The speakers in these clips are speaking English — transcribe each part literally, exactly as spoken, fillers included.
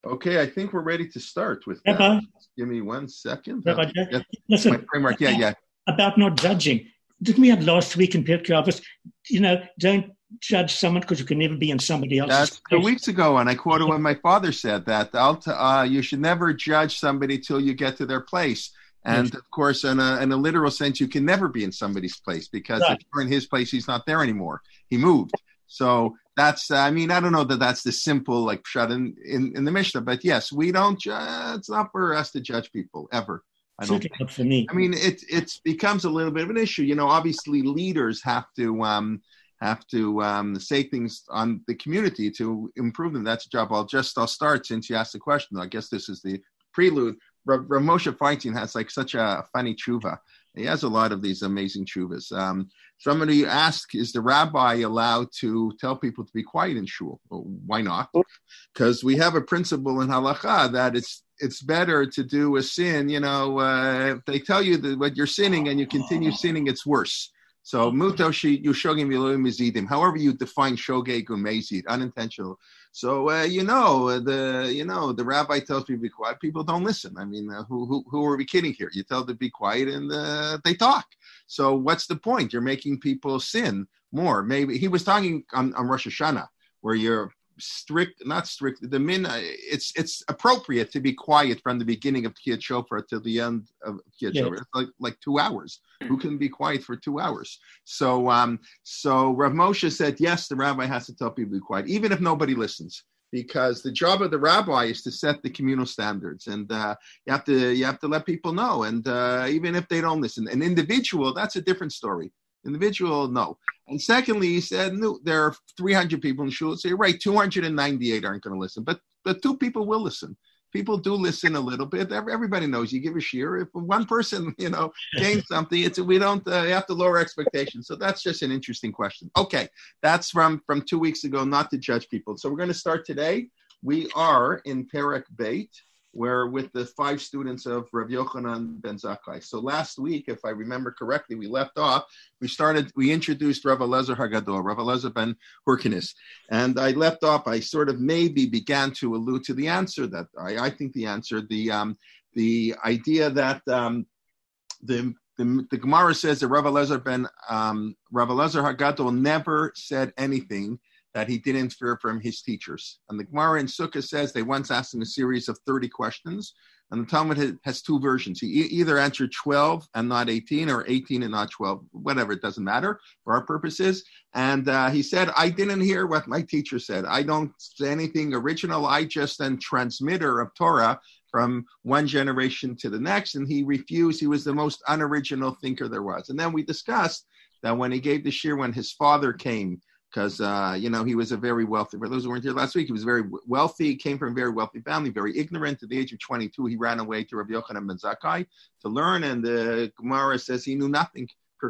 Okay, I think we're ready to start with that. Rabbi, Just give me one second. Rabbi, Get my listen, framework. Yeah, yeah. about not judging. Didn't we have last week in Pirkei Avos, you know, don't judge someone because you can never be in somebody else's That's two place. weeks ago, and I quoted what my father said, that I'll t- uh, you should never judge somebody till you get to their place. And Yes. of course, in a, in a literal sense, you can never be in somebody's place, because Right. if you're in his place, he's not there anymore. He moved. So that's, uh, I mean, I don't know that that's the simple, like, shut in, in, in the Mishnah, but yes, we don't, ju- it's not for us to judge people, ever. I don't Certainly think. not for me. I mean, it it becomes a little bit of an issue. You know, obviously leaders have to um, have to um, say things on the community to improve them. That's a job. I'll just I'll start since you asked the question. I guess this is the prelude. Rav Moshe Feinstein has like such a funny tshuva. He has a lot of these amazing tshuvas. Um, somebody asked, is the rabbi allowed to tell people to be quiet in shul? Well, why not? Because we have a principle in halacha that it's it's better to do a sin. You know, uh, if they tell you that what you're sinning and you continue sinning, it's worse. So mutoshi yushogim yiloim mizidim. However you define shogeg umezid, unintentional. So uh, you know the you know the rabbi tells people to be quiet. People don't listen. I mean, uh, who who who are we kidding here? You tell them to be quiet and uh, they talk. So what's the point? You're making people sin more. Maybe he was talking on, on Rosh Hashanah, where you're strict, not strict. The min, it's it's appropriate to be quiet from the beginning of Tkiyat Shofar to the end of Tkiyat Yes. Shofar. It's like like two hours. Who can be quiet for two hours? So um, so Rav Moshe said, yes, the rabbi has to tell people to be quiet, even if nobody listens, because the job of the rabbi is to set the communal standards, and uh, you have to you have to let people know, and uh, even if they don't listen, an individual, that's a different story. Individual, no. And secondly, he said, no, there are three hundred people in shul. So you're right, two hundred ninety-eight aren't going to listen, but the two people will listen. People do listen a little bit. Everybody knows you give a shear. If one person, you know, gains something, it's we don't uh, have to lower expectations. So that's just an interesting question. Okay, that's from from two weeks ago. Not to judge people. So we're going to start today. We are in Perek Beit. We're with the five students of Rav Yochanan ben Zakkai. So last week, if I remember correctly, we left off. We started. We introduced Rav Elazar Hagadol, Rav Elazar ben Hurkinis, and I left off. I sort of maybe began to allude to the answer that I, I think the answer, the um, the idea that um, the, the the Gemara says that Rav Elazar ben um, Rav Elazar Hagadol never said anything that he didn't hear from his teachers. And the Gemara in Sukkah says they once asked him a series of thirty questions, and the Talmud has, has two versions. He e- either answered twelve and not eighteen, or eighteen and not twelve, whatever, it doesn't matter for our purposes. And uh, he said, I didn't hear what my teacher said. I don't say anything original. I just am transmitter of Torah from one generation to the next. And he refused. He was the most unoriginal thinker there was. And then we discussed that when he gave the shir, when his father came, because, uh, you know, he was a very wealthy, for those who weren't here last week, he was very wealthy, came from a very wealthy family, very ignorant. At the age of twenty-two, he ran away to Rav Yochanan ben Zakkai to learn, and the Gemara says he knew nothing.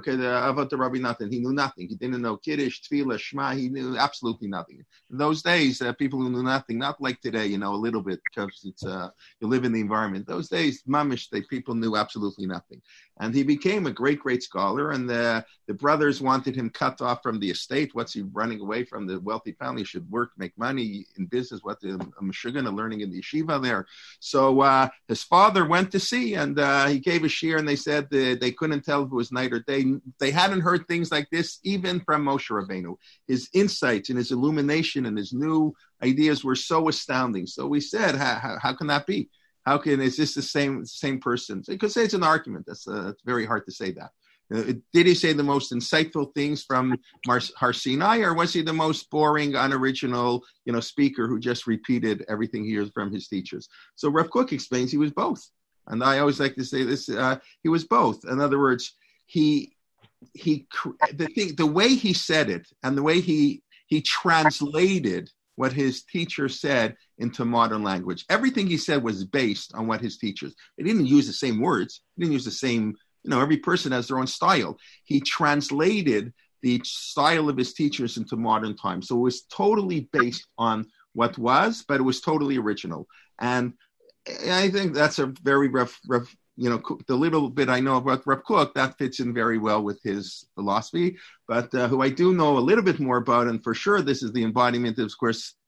Avot Rabbi nothing. He knew nothing. He didn't know Kiddush, Tefillah, Shema. He knew absolutely nothing. In those days, uh, people who knew nothing, not like today, you know, a little bit because it's uh, you live in the environment. Those days, mamish, they people knew absolutely nothing. And he became a great, great scholar. And the the brothers wanted him cut off from the estate. What's he running away from the wealthy family? He should work, make money in business. What the Meshuggah learning in the yeshiva there. So uh, his father went to see, and uh, he gave a shir, and they said that they couldn't tell if it was night or day. They hadn't heard things like this even from Moshe Rabbeinu. His insights and his illumination and his new ideas were so astounding. So we said, how, how, how can that be? How can, is this the same same person? You could say it's an argument. That's uh, it's very hard to say that. Uh, did he say the most insightful things from Mar- Har Sinai, or was he the most boring, unoriginal, you know, speaker who just repeated everything he heard from his teachers? So Rav Kook explains he was both. And I always like to say this, uh, he was both. In other words, he... He the thing the way he said it and the way he he translated what his teacher said into modern language. Everything he said was based on what his teachers. He didn't use the same words. He didn't use the same. You know, every person has their own style. He translated the style of his teachers into modern times. So it was totally based on what was, but it was totally original. And I think that's a very rough, rough. You know, the little bit I know about Rav Kook, that fits in very well with his philosophy. But uh, who I do know a little bit more about, and for sure this is the embodiment of, of course,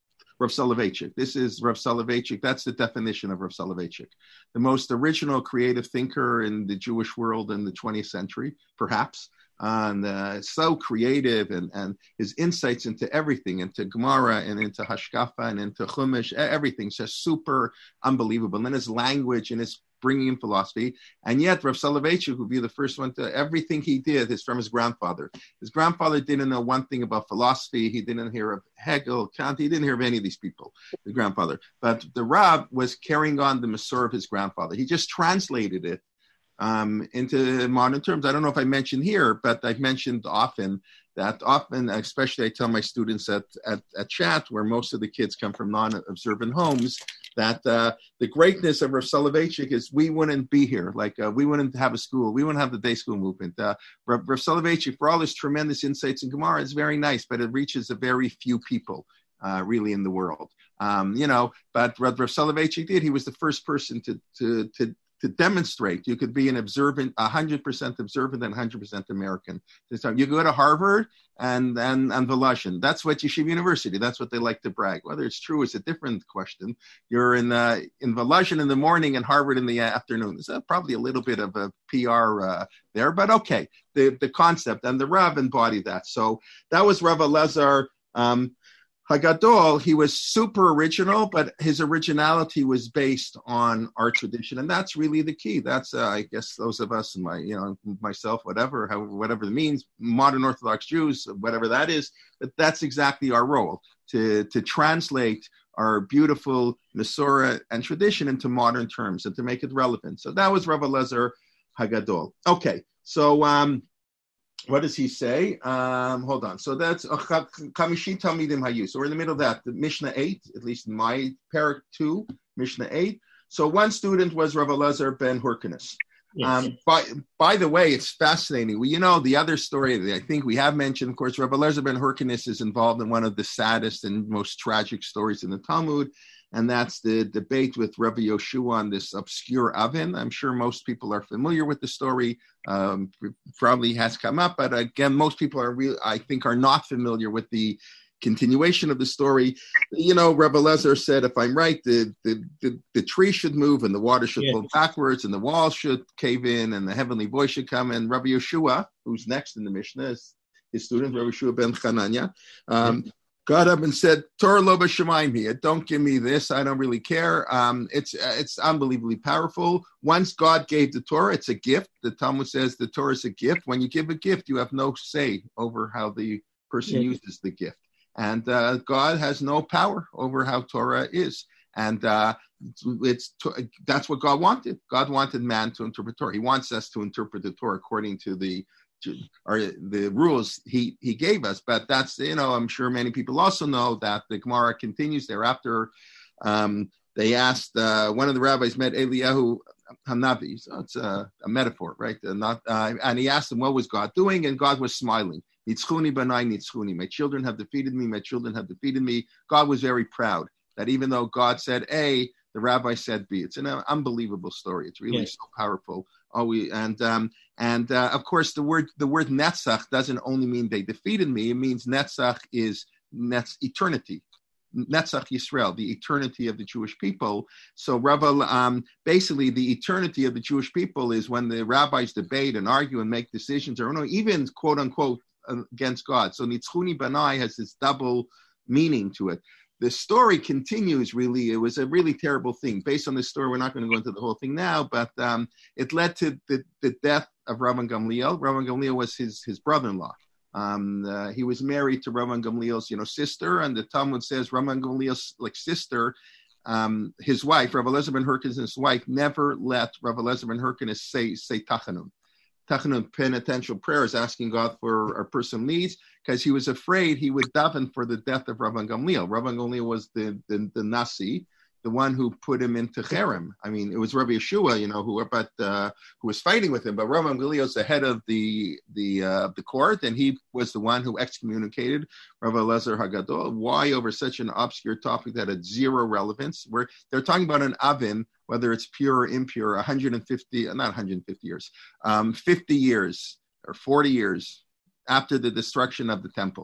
Rav Soloveitchik. This is Rav Soloveitchik. That's the definition of Rav Soloveitchik. The most original creative thinker in the Jewish world in the twentieth century, perhaps. And uh, so creative, and, and his insights into everything, into Gemara and into Hashkafa and into Chumash, everything's just super unbelievable. And then his language and his bringing in philosophy. And yet Rav Soloveitchik would be the first one to, everything he did is from his grandfather. His grandfather didn't know one thing about philosophy. He didn't hear of Hegel, Kant. He didn't hear of any of these people, the grandfather. But the Rav was carrying on the Masorah of his grandfather. He just translated it Um, into modern terms. I don't know if I mentioned here, but I've mentioned often that often, especially I tell my students at, at, at Chat, where most of the kids come from non-observant homes, that uh, the greatness of Rav Soloveitchik is we wouldn't be here. Like uh, we wouldn't have a school. We wouldn't have the day school movement. Uh, Rav, Rav Soloveitchik, for all his tremendous insights in Gemara, is very nice, but it reaches a very few people uh, really in the world. Um, you know, but Rav, Rav Soloveitchik did. He was the first person to to to to demonstrate you could be an observant, one hundred percent observant and one hundred percent American. You go to Harvard and, and, and Volozhin. That's what Yeshiva University, that's what they like to brag. Whether it's true is a different question. You're in uh, in Volozhin in the morning and Harvard in the afternoon. There's uh, probably a little bit of a P R uh, there, but okay, the, the concept, and the Rav embodied that. So that was Rav Elazar um, Hagadol. He was super original, but his originality was based on our tradition, and that's really the key. That's, uh, I guess, those of us, and my, you know, myself, whatever, however, whatever it means, modern Orthodox Jews, whatever that is. But that's exactly our role, to to translate our beautiful Masorah and tradition into modern terms and to make it relevant. So that was Rav Elazar Hagadol. Okay, so. Um, What does he say? Um, hold on. So that's Kamishi Talmidim Hayu. So we're in the middle of that. The Mishnah eight, at least in my parak two, Mishnah eight. So one student was Rav Elazar ben Hyrcanus. Yes. Um, by, by the way, it's fascinating. Well, you know, the other story that I think we have mentioned, of course, Rav Elazar ben Hyrcanus is involved in one of the saddest and most tragic stories in the Talmud. And that's the debate with Rabbi Yoshua on this obscure oven. I'm sure most people are familiar with the story. Um, probably has come up, but again, most people are real. I think are not familiar with the continuation of the story. You know, Rabbi Elazar said, if I'm right, the the, the, the tree should move and the water should flow yeah. backwards and the walls should cave in and the heavenly voice should come. And Rabbi Yoshua, who's next in the Mishnah, is his student, Rabbi Yoshua ben Chananya, um, yeah. got up and said, Torah lo b'shamayim here. Don't give me this. I don't really care. Um, it's uh, it's unbelievably powerful. Once God gave the Torah, it's a gift. The Talmud says the Torah is a gift. When you give a gift, you have no say over how the person yeah. uses the gift. And uh, God has no power over how Torah is. And uh, it's that's what God wanted. God wanted man to interpret Torah. He wants us to interpret the Torah according to the or the rules he, he gave us. But that's, you know, I'm sure many people also know that the Gemara continues thereafter. Um, they asked, uh, one of the rabbis met Eliyahu Hanavi. So it's a, a metaphor, right? Uh, not, uh, and he asked him, what was God doing? And God was smiling. Nitzchuni banai nitzchuni. My children have defeated me. My children have defeated me. God was very proud that even though God said A, the rabbi said B. It's an unbelievable story. It's really yes. so powerful. Oh, we and um, and uh, of course the word the word netzach doesn't only mean they defeated me. It means netzach is netz eternity, netzach Yisrael, the eternity of the Jewish people. So Rabbi, um, basically the eternity of the Jewish people is when the rabbis debate and argue and make decisions, or no, even quote unquote against God. So nitzchuni banai has this double meaning to it. The story continues, really. It was a really terrible thing. Based on this story, we're not going to go into the whole thing now, but um, it led to the, the death of Rabban Gamliel. Rabban Gamliel was his, his brother-in-law. Um, uh, he was married to Rabban Gamliel's, you know, sister, and the Talmud says Rabban Gamliel's like sister, um, his wife, Rabbi Elazar ben Hyrcanus' wife, never let Rabbi Elazar ben Hyrcanus say say tachanun. Tachanun, penitential prayers, asking God for a person needs, because he was afraid he would daven for the death of Rabban Gamliel. Rabban Gamliel was the, the, the Nasi, the one who put him into Cherem. I mean, it was Rabbi Yeshua, you know, who but uh, who was fighting with him. But Rabban Gamliel is the head of the the uh, the court, and he was the one who excommunicated Rabbi Elazar Hagadol. Why over such an obscure topic that had zero relevance? Where they're talking about an oven, whether it's pure or impure, one hundred fifty, not one hundred fifty years, um, fifty years or forty years after the destruction of the temple.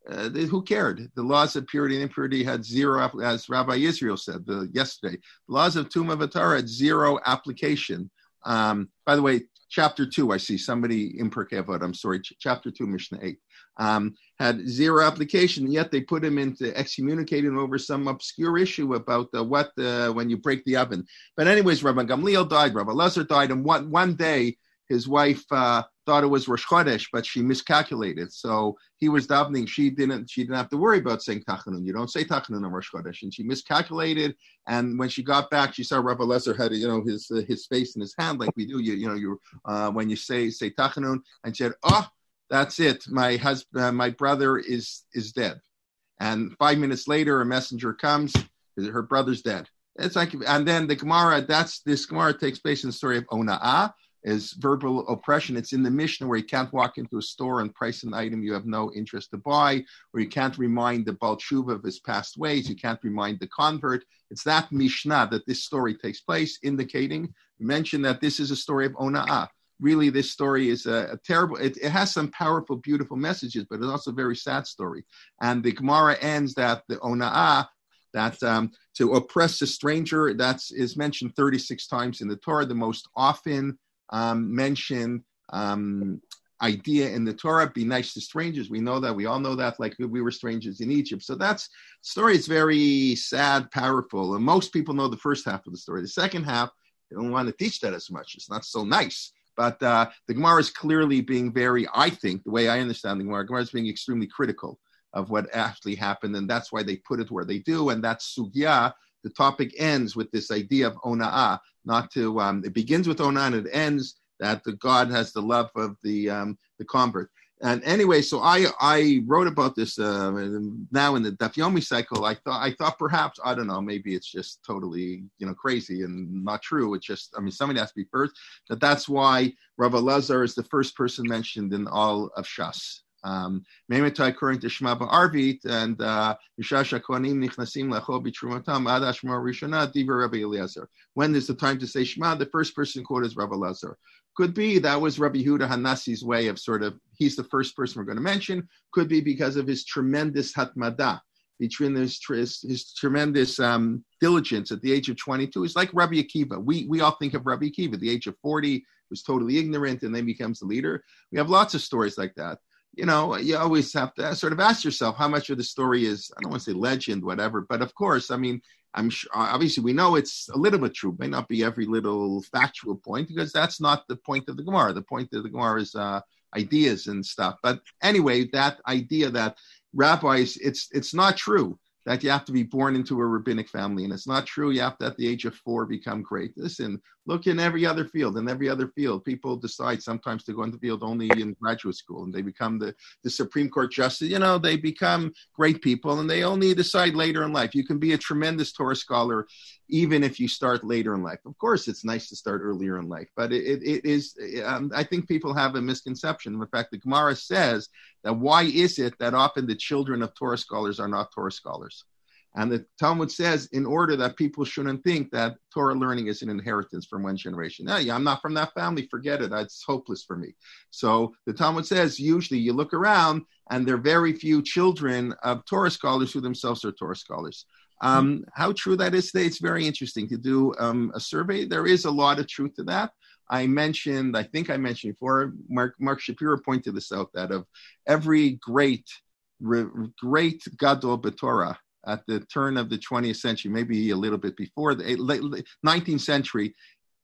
uh, they, who cared? The laws of purity and impurity had zero, as Rabbi Israel said the, yesterday. The laws of Tumah V'Tara had zero application. Um, by the way, chapter two, I see somebody in Pirkei Avot, I'm sorry, ch- chapter two, Mishnah eight, um, had zero application, yet they put him into excommunicating over some obscure issue about uh, what, uh, when you break the oven. But anyways, Rabbi Gamliel died, Rabbi Lazar died, and one, one day his wife uh, thought it was Rosh Chodesh, but she miscalculated. So he was davening. She didn't. She didn't have to worry about saying Tachanun. You don't say Tachanun on Rosh Chodesh. And she miscalculated. And when she got back, she saw Rabbi Lezer had, you know, his uh, his face in his hand like we do. You you know you uh, when you say say Tachanun, and she said, "Oh, that's it. My husband, uh, my brother is is dead." And five minutes later, a messenger comes. Her brother's dead. It's like, and then the Gemara. That's this Gemara takes place in the story of Ona'ah. Is verbal oppression. It's in the Mishnah where you can't walk into a store and price an item you have no interest to buy, or you can't remind the Baal Tshuva of his past ways, you can't remind the convert. It's that Mishnah that this story takes place, indicating, mention that this is a story of Ona'ah. Really, this story is a, a terrible, it, it has some powerful, beautiful messages, but it's also a very sad story. And the Gemara ends that the Ona'ah, that um, to oppress a stranger, that is mentioned thirty-six times in the Torah, the most often Um, mentioned um, idea in the Torah, be nice to strangers. We know that. We all know that, like we were strangers in Egypt. So that's story is very sad, powerful. And most people know the first half of the story. The second half, they don't want to teach that as much. It's not so nice. But uh, the Gemara is clearly being very, I think, the way I understand the Gemara, Gemara is being extremely critical of what actually happened. And that's why they put it where they do. And that's sugya. The topic ends with this idea of ona'ah, not to, um, it begins with ona'ah and it ends that the God has the love of the um, the convert. And anyway, so I I wrote about this uh, now in the Daf Yomi cycle. I thought I thought perhaps, I don't know, maybe it's just totally, you know, crazy and not true. It's just, I mean, somebody has to be first. That that's why Rav Elazar is the first person mentioned in all of Shas. Um, according to Shema Ba'arvit, and Mishash Kohanim Nichnasim Lachol B'Trumatam Ad Hashma Rishona Divrei Rabbi Eliezer. When is the time to say Shema? The first person quoted is Rav Elazar. Could be that was Rabbi Yehuda Hanasi's way of sort of, he's the first person we're going to mention. Could be because of his tremendous hatmada, between his, his, his tremendous um, diligence at the age of twenty-two. He's like Rabbi Akiva. We we all think of Rabbi Akiva at the age of forty, was totally ignorant and then becomes the leader. We have lots of stories like that. You know, you always have to sort of ask yourself how much of the story is, I don't want to say legend, whatever, but of course, I mean, I'm sure, obviously we know it's a little bit true, may not be every little factual point, because that's not the point of the Gemara. The point of the Gemara is uh, ideas and stuff. But anyway, that idea that rabbis, it's it's not true that you have to be born into a rabbinic family, and it's not true you have to at the age of four become great. Listen, look in every other field. In every other field, people decide sometimes to go into the field only in graduate school, and they become the, the Supreme Court justice. You know, they become great people, and they only decide later in life. You can be a tremendous Torah scholar even if you start later in life. Of course, it's nice to start earlier in life, but it, it, it is, um, I think people have a misconception. In fact, the Gemara says that why is it that often the children of Torah scholars are not Torah scholars? And the Talmud says, in order that people shouldn't think that Torah learning is an inheritance from one generation. No, yeah, I'm not from that family. Forget it. It's hopeless for me. So the Talmud says, usually you look around and there are very few children of Torah scholars who themselves are Torah scholars. Um, mm-hmm. How true that is today, it's very interesting to do um, a survey. There is a lot of truth to that. I mentioned, I think I mentioned before, Mark, Mark Shapiro pointed this out, that of every great, re, great Gadol B'Torah, at the turn of the twentieth century, maybe a little bit before, the nineteenth century,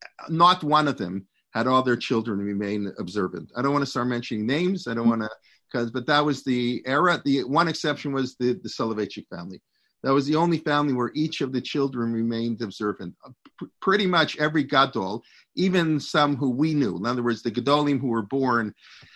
not one of them had all their children remain observant. I don't want to start mentioning names. I don't want to, because, but that was the era. The one exception was the, the Soloveitchik family. That was the only family where each of the children remained observant. P- pretty much every Gadol, even some who we knew, in other words, the Gadolim who were born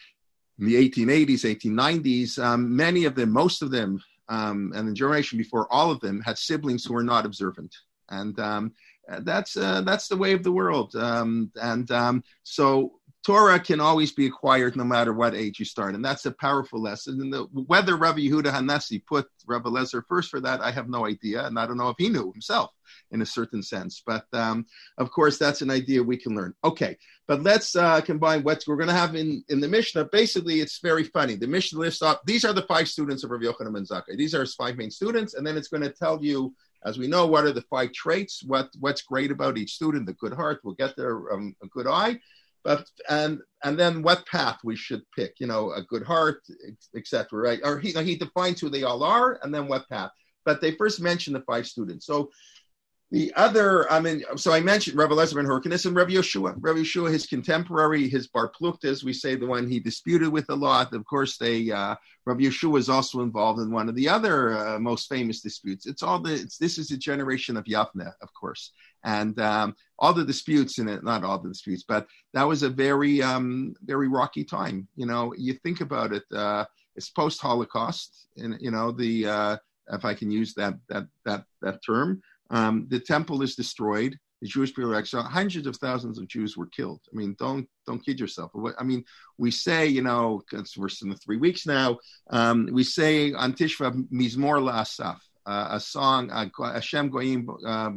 in the eighteen eighties, eighteen nineties, um, many of them, most of them, Um, and the generation before, all of them had siblings who were not observant, and um, that's uh, that's the way of the world. Um, and um, so Torah can always be acquired no matter what age you start. And that's a powerful lesson. And the, whether Rabbi Yehuda Hanasi put Rabbi Lezer first for that, I have no idea. And I don't know if he knew himself in a certain sense. But um, of course, that's an idea we can learn. Okay, but let's uh, combine what we're going to have in, in the Mishnah. Basically, it's very funny. The Mishnah lists off, these are the five students of Rabbi Yochanan ben Zakkai. These are his five main students. And then it's going to tell you, as we know, what are the five traits, what what's great about each student, the good heart, we'll get there, um, a good eye. But and and then what path we should pick, you know, a good heart, et cetera. Right? Or he he defines who they all are, and then what path. But they first mention the five students. So the other, I mean, so I mentioned Rabbi Eliezer ben Hyrcanus and Rabbi Yeshua. Rabbi Yeshua, his contemporary, his bar plukta, as we say, the one he disputed with a lot. Of course, they uh, Rabbi Yeshua was also involved in one of the other uh, most famous disputes. It's all the it's, this is a generation of Yavne, of course. And um, all the disputes in it, not all the disputes, but that was a very, um, very rocky time. You know, you think about it, uh, it's post-Holocaust, and, you know, the, uh, if I can use that, that, that, that term, um, the temple is destroyed. The Jewish people are exiled. Hundreds of thousands of Jews were killed. I mean, don't, don't kid yourself. I mean, we say, you know, because we're in the three weeks now, um, we say on Tishva, Mizmor La'asaf, uh, a song, uh, Hashem Goyim, um,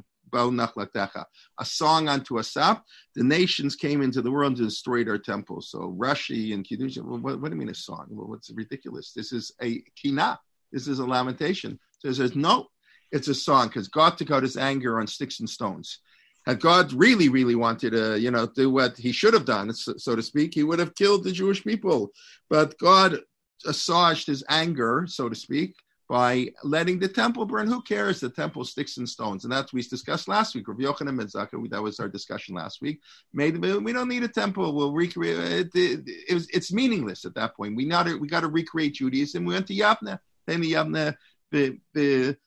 a song unto Asaph. The nations came into the world and destroyed our temples. So Rashi and Kiddush, well, what, what do you mean a song? Well, what's ridiculous? This is a kina. This is a lamentation. So it says, no, it's a song because God took out his anger on sticks and stones. Had God really, really wanted to, you know, do what he should have done, so, so to speak, he would have killed the Jewish people. But God assuaged his anger, so to speak, by letting the temple burn. Who cares? The temple sticks and stones. And that's what we discussed last week. Rabbi Yochanan ben Zakkai, that was our discussion last week. Made, we don't need a temple. We'll recreate it. It, it was, it's meaningless at that point. We not we got to recreate Judaism. We went to Yavne. Then the Yavne, the, the,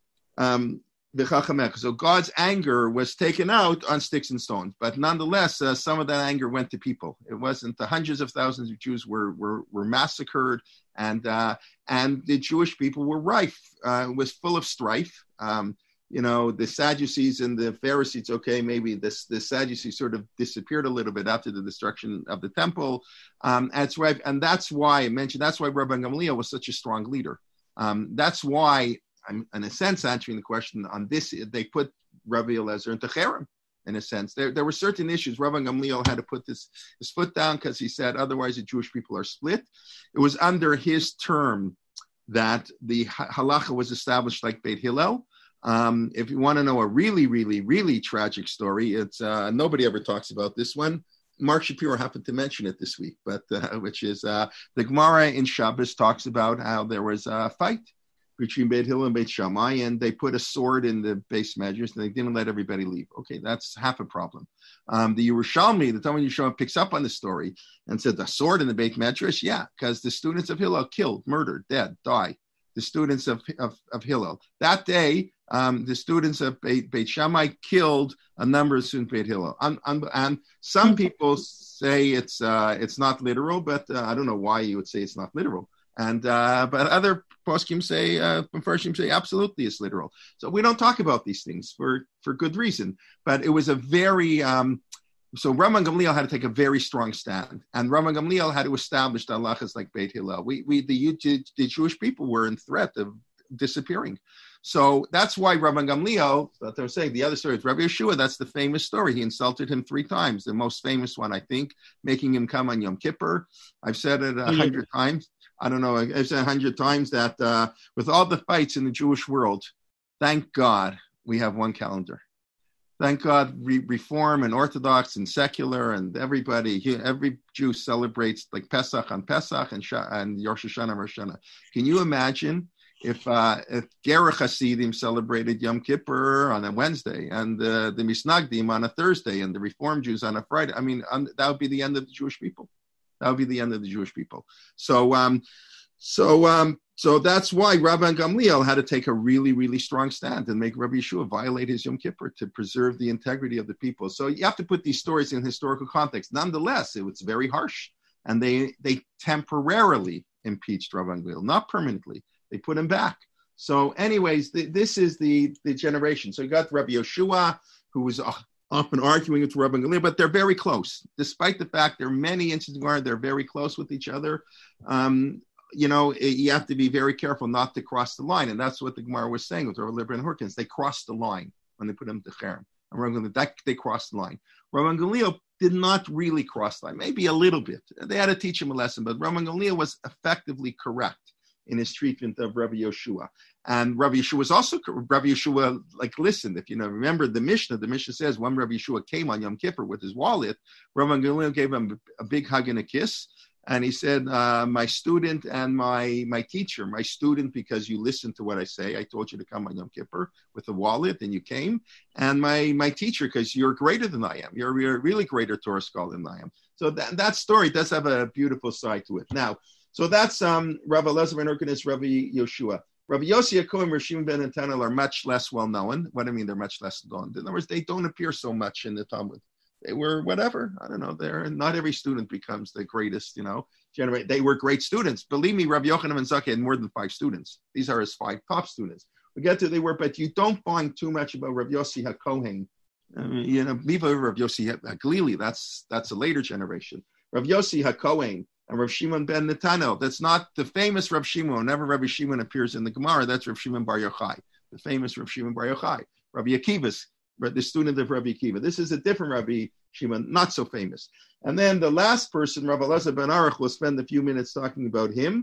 um, the Chachamech. So God's anger was taken out on sticks and stones. But nonetheless, uh, some of that anger went to people. It wasn't the hundreds of thousands of Jews were were, were massacred. And uh, and the Jewish people were rife, uh, was full of strife. Um, you know, the Sadducees and the Pharisees, okay, maybe this the Sadducees sort of disappeared a little bit after the destruction of the temple. Um, that's right, and that's why I mentioned, that's why Rabbi Gamliel was such a strong leader. Um, that's why, I'm in a sense answering the question on this, they put Rabbi Eliezer into Cherem. In a sense, there there were certain issues. Rabbi Gamliel had to put this his foot down because he said otherwise the Jewish people are split. It was under his term that the halacha was established like Beit Hillel. Um, if you want to know a really, really, really tragic story, it's uh, nobody ever talks about this one. Mark Shapiro happened to mention it this week, but uh, which is uh, the Gemara in Shabbos talks about how there was a fight between Beit Hillel and Beit Shammai, and they put a sword in the base measures, and they didn't let everybody leave. Okay, that's half a problem. Um, the Yerushalmi, the Talmud Yerushalmi, picks up on the story and said, the sword in the base measures? Yeah, because the students of Hillel killed, murdered, dead, died. The students of, of, of Hillel. That day, um, the students of Beit, Beit Shammai killed a number of students of Beit Hillel. Um, um, and some people say it's uh, it's not literal, but uh, I don't know why you would say it's not literal. And uh, but other poskim say, uh, Mepharshim say, absolutely, it's literal. So we don't talk about these things for, for good reason. But it was a very um, so Rabban Gamliel had to take a very strong stand, and Rabban Gamliel had to establish the halachas like Beit Hillel. We we the, the Jewish people were in threat of disappearing. So that's why Rabban Gamliel, that they're saying, the other story is Rabbi Yeshua, that's the famous story. He insulted him three times. The most famous one, I think, making him come on Yom Kippur. I've said it a hundred mm-hmm. times. I don't know, I've said a hundred times that uh, with all the fights in the Jewish world, thank God we have one calendar. Thank God re- Reform and Orthodox and secular and everybody, every Jew celebrates like Pesach on Pesach and, Sha- and Rosh Hashanah Rosh Hashanah. Can you imagine if uh, if Gerach Hasidim celebrated Yom Kippur on a Wednesday and uh, the Misnagdim on a Thursday and the Reform Jews on a Friday? I mean, um, that would be the end of the Jewish people. That would be the end of the Jewish people. So, um, so, um, so that's why Rabban Gamliel had to take a really, really strong stand and make Rabbi Yeshua violate his Yom Kippur to preserve the integrity of the people. So you have to put these stories in historical context. Nonetheless, it was very harsh, and they they temporarily impeached Rabban Gamliel, not permanently. They put him back. So, anyways, the, this is the the generation. So you got Rabbi Yeshua, who was uh, often arguing with Rabban Gamliel, but they're very close. Despite the fact there are many instances where they're very close with each other, um, you know, it, you have to be very careful not to cross the line. And that's what the Gemara was saying with Rabbi Leber and Horkins. They crossed the line when they put them to Cherem. And Rabban Gamliel, they crossed the line. Rabban Gamliel did not really cross the line, maybe a little bit. They had to teach him a lesson, but Rabban Gamliel was effectively correct in his treatment of Rabbi Yoshua. And Rabbi Yeshua was also, Rabbi Yeshua, like, listened, if you know, remember the Mishnah, the Mishnah says when Rabbi Yeshua came on Yom Kippur with his wallet, Rabban Gamliel gave him a big hug and a kiss. And he said, uh, my student and my my teacher, my student, because you listened to what I say. I told you to come on Yom Kippur with a wallet, and you came. And my my teacher, because you're greater than I am. You're, you're a really greater Torah scholar than I am. So that, that story does have a beautiful side to it. Now, so that's um, Rabbi Elazar ben Hyrcanus, Rabbi Yoshua. Rabbi Yossi Yaakov and Rishim ben Netanel are much less well known. What I mean, they're much less known. In other words, they don't appear so much in the Talmud. They were whatever. I don't know. They're not every student becomes the greatest, you know, generate. They were great students. Believe me, Rabbi Yochanan ben Zakkai had more than five students. These are his five top students. We get to they were, but you don't find too much about Rabbi Yossi HaKohen. I mean, you know, Miva Rabbi Yossi HaGlili, that's that's a later generation. Rabbi Yossi HaKohen and Rav Shimon ben Netanel. That's not the famous Rav Shimon. Whenever Rabbi Shimon appears in the Gemara, that's Rav Shimon Bar Yochai, the famous Rav Shimon Bar Yochai. Rabbi Akiva's the student of Rabbi Akiva. This is a different Rabbi Shimon, not so famous. And then the last person, Rabbi Elazar ben Aruch, will spend a few minutes talking about him.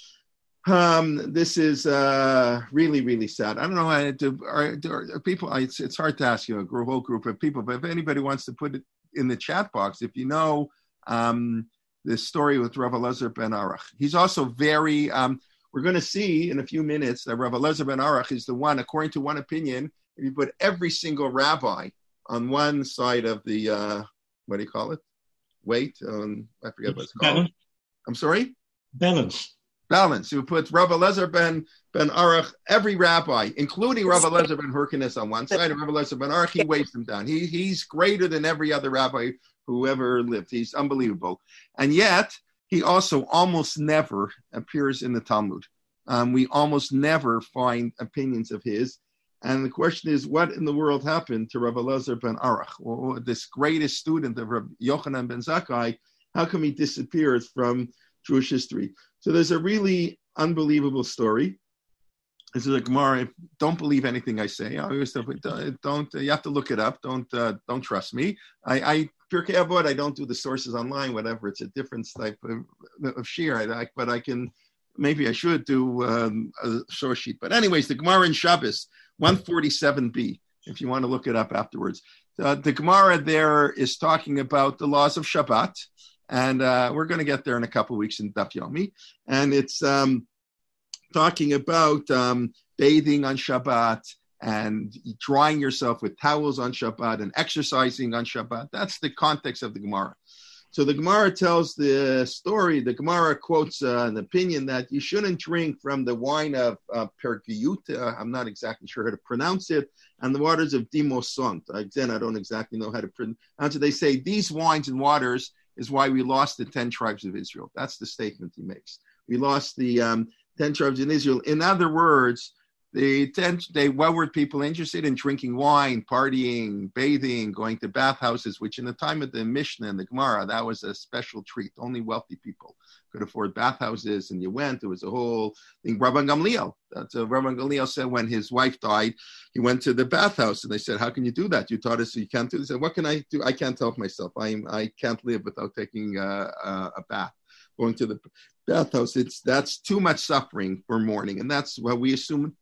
Um, this is uh, really, really sad. I don't know how to, are, are people, it's, it's hard to ask, you know, a whole group of people, but if anybody wants to put it in the chat box, if you know um, this story with Rabbi Elazar ben Aruch. He's also very, um, we're going to see in a few minutes that Rabbi Elazar ben Aruch is the one, according to one opinion, if you put every single rabbi on one side of the, uh, what do you call it? Weight? Um, I forget what it's called. Balance. I'm sorry? Balance. Balance. You put Rabbi Elazar ben, ben Aruch, every rabbi, including Rabbi Elazar ben Hyrcanus on one side, and Rabbi Elazar ben Aruch, he weighs them down. He, he's greater than every other rabbi who ever lived. He's unbelievable. And yet, he also almost never appears in the Talmud. Um, we almost never find opinions of his. And the question is, what in the world happened to Rabbi Elazar ben Aruch, well, this greatest student of Rabbi Yochanan ben Zakkai? How come he disappeared from Jewish history? So there's a really unbelievable story. This is a Gemara. Don't believe anything I say. I always tell people, don't. You have to look it up. Don't uh, don't trust me. I, I Pirkei Avot, I don't do the sources online. Whatever. It's a different type of, of shear. I, I, but I can. Maybe I should do um, a source sheet. But anyways, the Gemara in Shabbos one forty-seven b. If you want to look it up afterwards, uh, the Gemara there is talking about the laws of Shabbat, and uh, we're going to get there in a couple of weeks in Daf Yomi, and it's um, talking about um, bathing on Shabbat and drying yourself with towels on Shabbat and exercising on Shabbat. That's the context of the Gemara. So the Gemara tells the story. The Gemara quotes uh, an opinion that you shouldn't drink from the wine of uh, Pergiyut. Uh, I'm not exactly sure how to pronounce it. And the waters of Dimosont. Again, I don't exactly know how to pronounce it. They say these wines and waters is why we lost the ten tribes of Israel. That's the statement he makes. We lost the um, ten tribes in Israel. In other words, the ten, they what were people interested in? Drinking wine, partying, bathing, going to bathhouses, which in the time of the Mishnah and the Gemara, that was a special treat. Only wealthy people could afford bathhouses, and you went. It was a whole thing. Rabban Gamliel, that's uh, Rabban Gamliel said when his wife died, he went to the bathhouse, and they said, "How can you do that? You taught us you can't do this." He said, "What can I do? I can't help myself. I'm I can't live without taking uh, a, a bath." Going to the bathhouse, it's that's too much suffering for mourning, and that's what we assume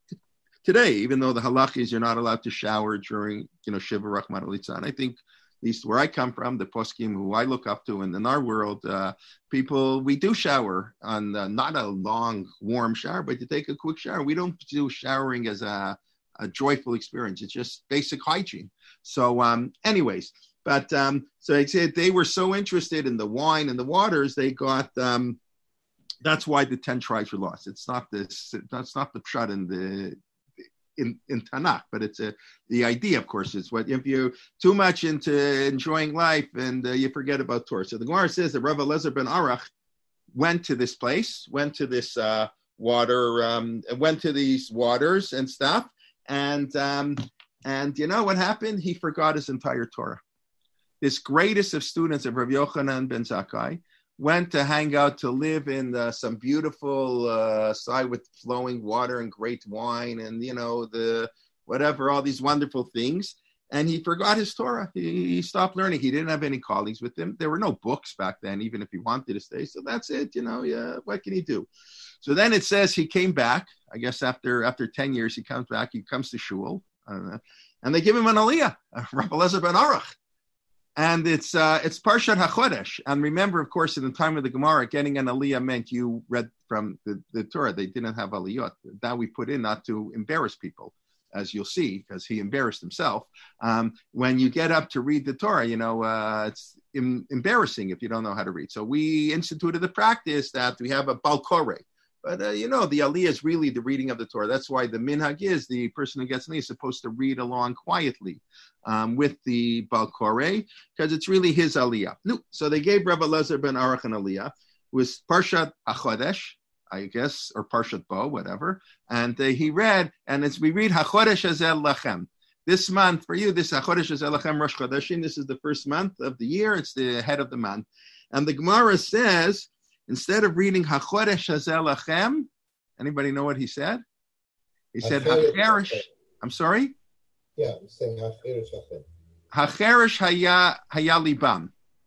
today, even though the halakha is you're not allowed to shower during, you know, Shiva Rachmana Litzlan. I think, at least where I come from, the poskim who I look up to, and in our world, uh, people, we do shower on uh, not a long, warm shower, but you take a quick shower. We don't do showering as a, a joyful experience. It's just basic hygiene. So um, anyways, but um, so I said they were so interested in the wine and the waters, they got, um, that's why the ten tribes were lost. It's not this, that's not the pshat in the, In, in Tanakh, but it's a the idea, of course, is what if you're too much into enjoying life and uh, you forget about Torah. So the Gemara says that Rabbi Elazar ben Aruch went to this place, went to this uh, water, um, went to these waters and stuff, and um, And you know what happened? He forgot his entire Torah. This greatest of students of Rav Yochanan ben Zakkai went to hang out, to live in uh, some beautiful uh, side with flowing water and great wine and, you know, the whatever, all these wonderful things. And he forgot his Torah. He, he stopped learning. He didn't have any colleagues with him. There were no books back then, even if he wanted to stay. So that's it. You know, yeah, what can he do? So then it says he came back. I guess after after ten years, he comes back. He comes to shul. I don't know, and they give him an aliyah, Rabbi Elazar ben Aruch. And it's uh, it's Parshat HaChodesh. And remember, of course, in the time of the Gemara, getting an aliyah meant you read from the, the Torah. They didn't have aliyot. That we put in not to embarrass people, as you'll see, because he embarrassed himself. Um, when you get up to read the Torah, you know, uh, it's em- embarrassing if you don't know how to read. So we instituted the practice that we have a balkore. But, uh, you know, the aliyah is really the reading of the Torah. That's why the minhag is the person who gets aliyah is supposed to read along quietly um, with the balkore, because it's really his aliyah. No. So they gave Rabbi Elazar ben Aruch an aliyah. It was Parshat HaChodesh, I guess, or Parshat Bo, whatever. And uh, he read, and as we read, HaChodesh Hazel Lachem. This month, for you, this HaChodesh Hazel Lachem Rosh Chodeshim, this is the first month of the year. It's the head of the month. And the Gemara says, instead of reading HaChodesh Hazel Lachem, anybody know what he said? He said, HaCherish. I'm sorry? Yeah, I'm saying HaCherish Lachem. HaCherish Haya Libam.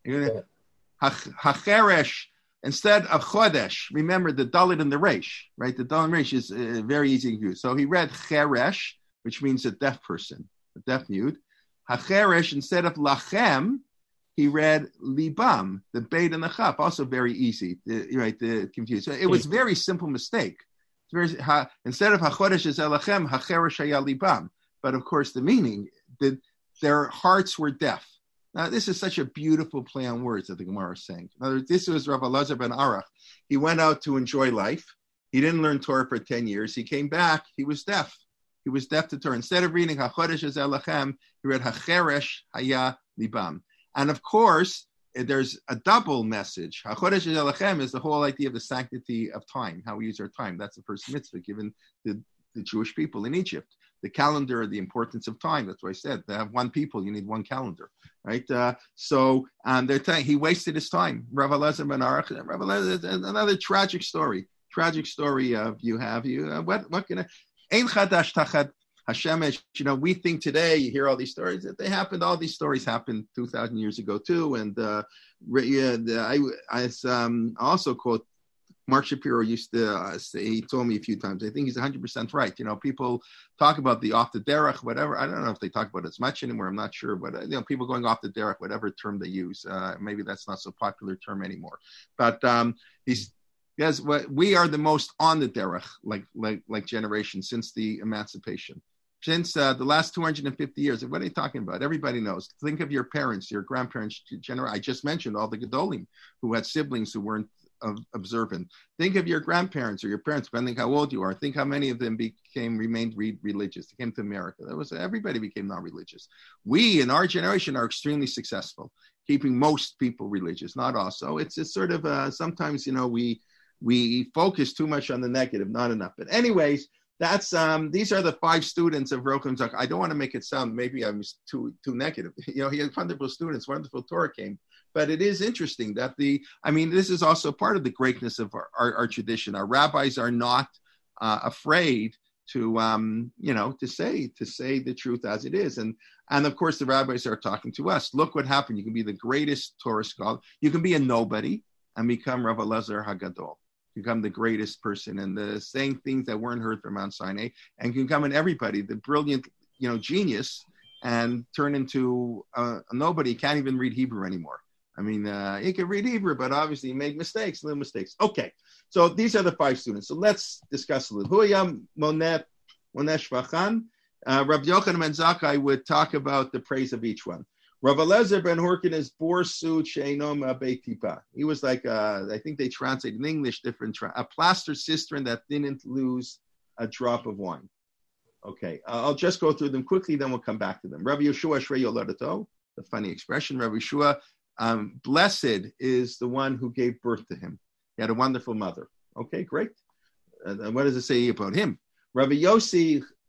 HaCherish. Instead of Chodesh, remember the Dalit and the Resh, right? The Dalit and Resh is uh, very easy to use. So he read Cheresh, which means a deaf person, a deaf mute. HaCheresh, instead of Lachem, he read Libam, the Beit and the Chaf, also very easy, the, right? The confused. So it was a very simple mistake. It's very, ha, instead of HaChodesh is Elachem, HaCheresh Haya Libam. But of course, the meaning, the, their hearts were deaf. Now, this is such a beautiful play on words that the Gemara is saying. In other words, this was Rabbi Elazar ben Aruch. He went out to enjoy life. He didn't learn Torah for ten years. He came back. He was deaf. He was deaf to Torah. Instead of reading HaChodesh Hazel Lachem, he read HaCheresh Haya Libam. And of course, there's a double message. HaChodesh Hazel Lachem is the whole idea of the sanctity of time, how we use our time. That's the first mitzvah given to the Jewish people in Egypt. The calendar, the importance of time. That's what I said. To have one people, you need one calendar, right? Uh, so um, they're telling he wasted his time. Rav Elazar ben Aruch. Rav Elazar, another tragic story. Tragic story of you have you. Uh, what what can I? Ein chadash tachat Hashemesh. You know, we think today you hear all these stories that they happened. All these stories happened two thousand years ago too. And uh, yeah, I I um, also quote. Mark Shapiro used to uh, say, he told me a few times, I think he's one hundred percent right. You know, people talk about the off the derech, whatever. I don't know if they talk about it as much anymore. I'm not sure. But, uh, you know, people going off the derech, whatever term they use. Uh, maybe that's not so popular term anymore. But um, he's, yes, we are the most on the derech, like, like, like generation since the emancipation. Since uh, the last two hundred fifty years, what are you talking about? Everybody knows. Think of your parents, your grandparents. Gener- I just mentioned all the Gedolim who had siblings who weren't of observant. Think of your grandparents or your parents, depending how old you are. Think how many of them became remained re- religious. They came to America. That was everybody became non-religious. We in our generation are extremely successful, keeping most people religious, not all. So it's it's sort of uh, sometimes you know we we focus too much on the negative, not enough. But anyways, that's um these are the five students of Rocham Zak. I don't want to make it sound maybe I'm too too negative. You know, he had wonderful students, wonderful Torah came. But it is interesting that the, I mean, this is also part of the greatness of our, our, our tradition. Our rabbis are not uh, afraid to, um, you know, to say, to say the truth as it is. And, and of course, the rabbis are talking to us. Look what happened. You can be the greatest Torah scholar. You can be a nobody and become Rav Elazar Hagadol. Become the greatest person and the saying things that weren't heard from Mount Sinai and can become an everybody, the brilliant, you know, genius and turn into a, a nobody. Can't even read Hebrew anymore. I mean, uh, he can read Hebrew, but obviously he made mistakes, little mistakes. Okay, so these are the five students. So let's discuss a little. Huyam Monet Monesh Vachan. Rabbi Yochanan ben Zakkai would talk about the praise of each one. Rabbi Elazar ben Horkin is Borsu Sheinom Beitipa. He was like, uh, I think they translate in English different, tra- a plaster cistern that didn't lose a drop of wine. Okay, uh, I'll just go through them quickly, then we'll come back to them. Rabbi Yeshua Shrei Yoledato, the funny expression. Rabbi Yeshua. Um, blessed is the one who gave birth to him. He had a wonderful mother. Okay, great. Uh, what does it say about him? Rabbi Yossi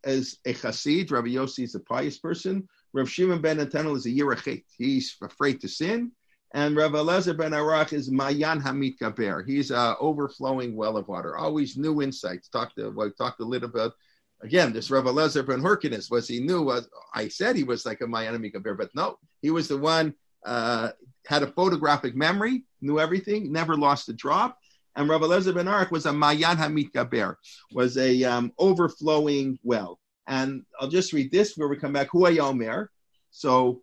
is a chassid. Rabbi Yossi is a pious person. Rav Shimon ben Netanel is a yirachet. He's afraid to sin. And Rav Elazar ben Arach is Mayan Hamit Gaber. He's an overflowing well of water. Always new insights. Talked to, well, talked a little bit. Again, this Rav Elazar ben Hyrcanus, was he knew? Was, I said he was like a Mayan Hamit Gaber, but no, he was the one, uh, had a photographic memory, knew everything, never lost a drop. And Rav Elazar ben Arach was a Mayan Hamit Gaber, was a um, overflowing well. And I'll just read this before we come back. Hu Omer. So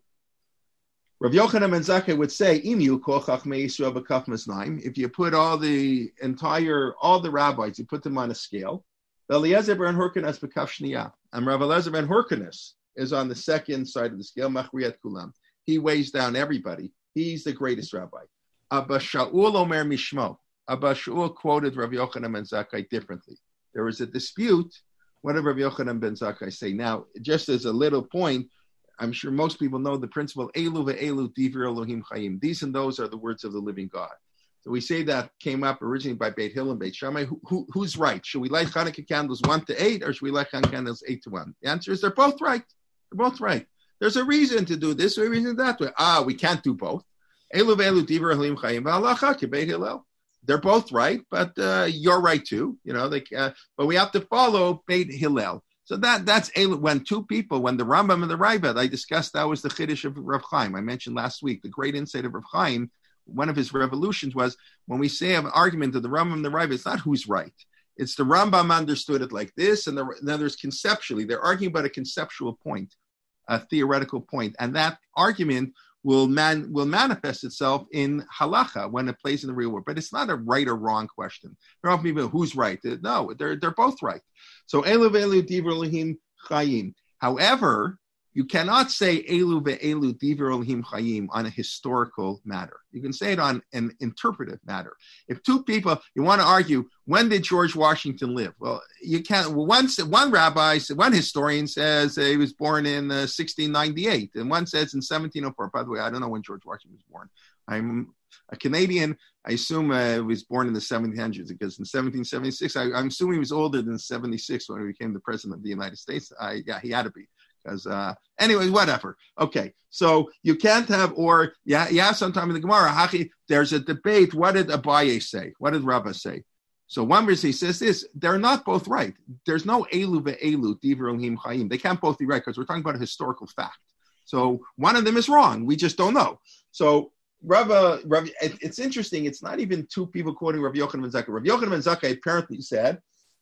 Rav Yochanan ben Zakkai would say, Im yu kol chachmei Yisrael b'kaf maznaim. If you put all the entire, all the rabbis, you put them on a scale. Eliezer ben Hyrcanus b'kaf shniyah. And Rav Eliezer ben Hyrcanus is on the second side of the scale. Machriyat kulam. He weighs down everybody. He's the greatest rabbi. Abba Shaul omer mishmo. Abba Shaul quoted Rav Yochanan ben Zakkai differently. There was a dispute. What did Rav Yochanan ben Zakkai say? Now, just as a little point, I'm sure most people know the principle, Elu ve'elu divir Elohim chayim. These and those are the words of the living God. So we say that came up originally by Beit Hillel and Beit Shammai. Who, who, who's right? Should we light Hanukkah candles one to eight, or should we light Hanukkah candles eight to one? The answer is they're both right. They're both right. There's a reason to do this, or a reason that way. Ah, we can't do both. Elu ve'elu divir Elohim chayim ve'alacha Beit Hillel. They're both right, but uh, you're right too. You know, they, uh, but we have to follow Beit Hillel. So that that's when two people, when the Rambam and the Ravad, I discussed that was the Chiddush of Rav Chaim. I mentioned last week the great insight of Rav Chaim. One of his revolutions was when we say an argument of the Rambam and the Ravad, it's not who's right. It's the Rambam understood it like this, and the, then there's conceptually they're arguing about a conceptual point, a theoretical point, and that argument will man will manifest itself in halacha when it plays in the real world. But it's not a right or wrong question. There aren't people who's right. No, they're they're both right. So elu ve'elu divir Elohim chayim. However, you cannot say elu ve'elu divir Elohim chayim on a historical matter. You can say it on an interpretive matter. If two people, you want to argue, when did George Washington live? Well, you can't. Well, one, one rabbi, one historian says he was born in uh, sixteen ninety-eight, and one says in seventeen oh four. By the way, I don't know when George Washington was born. I'm a Canadian. I assume uh, he was born in the seventeen hundreds, because in seventeen seventy-six, I, I'm assuming he was older than seventy-six when he became the president of the United States. I, yeah, he had to be. Because uh, anyway, whatever. Okay, so you can't have, or yeah, yeah. Sometime in the Gemara, there's a debate. What did Abaye say? What did Rabbah say? So one verse he says this: they're not both right. There's no elu ve'elu divir Elohim chayim. They can't both be right because we're talking about a historical fact. So one of them is wrong. We just don't know. So Rabbah, Rav, it's interesting. It's not even two people quoting Rav Yochanan ben Zakkai. Rav Yochanan ben Zakkai apparently said,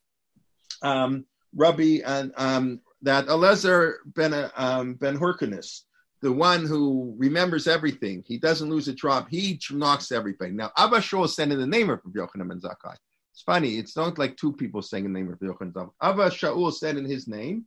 um, Rabbi and um. that Eliezer ben, um, ben Hyrcanus, the one who remembers everything, he doesn't lose a drop, he knocks everything. Now, Abba Shaul said in the name of Rav Yochanan ben Zakkai. It's funny, it's not like two people saying in the name of Rav Yochanan ben Zakkai. Abba Shaul said in his name,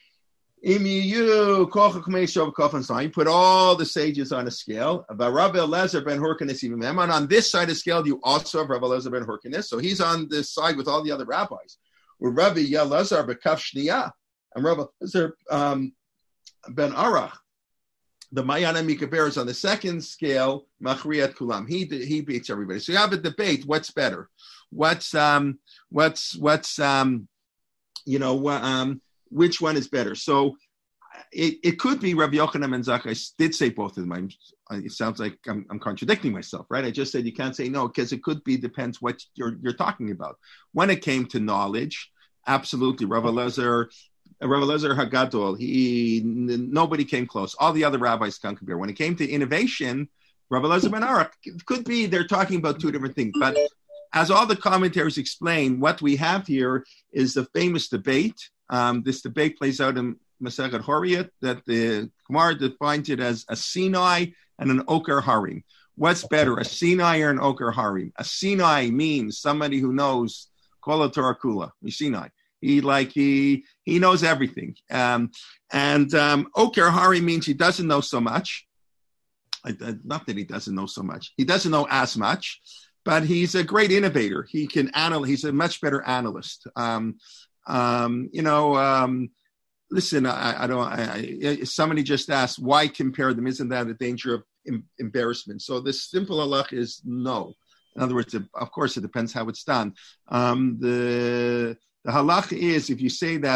you put all the sages on a scale. Rabbi Eliezer ben Hyrcanus, even and on this side of the scale, you also have Rabbi Eliezer ben Hyrcanus, so he's on this side with all the other rabbis. Rabbi Eliezer b'kaf shniyah. And Rabbi Eliezer um, ben Arach, the Mayan Mikaber is on the second scale, Machriyat Kulam. He he beats everybody. So you have a debate. What's better? What's um what's what's um you know um which one is better? So it, it could be Rabbi Yochanan ben Zakkai did say both of them. I'm, it sounds like I'm, I'm contradicting myself, right? I just said you can't say no because it could be depends what you're you're talking about. When it came to knowledge, absolutely, Rabbi Eliezer. Rabbi Eliezer Hagadol, he nobody came close. All the other rabbis can't compare. When it came to innovation, Rabbi Eliezer ben Arach, could be they're talking about two different things. But as all the commentaries explain, what we have here is the famous debate. Um, this debate plays out in Masechet Horiyot, that the Gemara defines it as a Sinai and an Oker Harim. What's better, a Sinai or an Oker Harim? A Sinai means somebody who knows Kol Torah Kula, Sinai. He like he he knows everything, um, and um, Oker Hari means he doesn't know so much. I, I, not that he doesn't know so much; he doesn't know as much, but he's a great innovator. He can analyze. He's a much better analyst. Um, um, you know, um, listen. I, I don't. I, I, somebody just asked why compare them. Isn't that a danger of em- embarrassment? So the simple halach is no. In other words, of course, it depends how it's done. Um, the The halach is, if you say that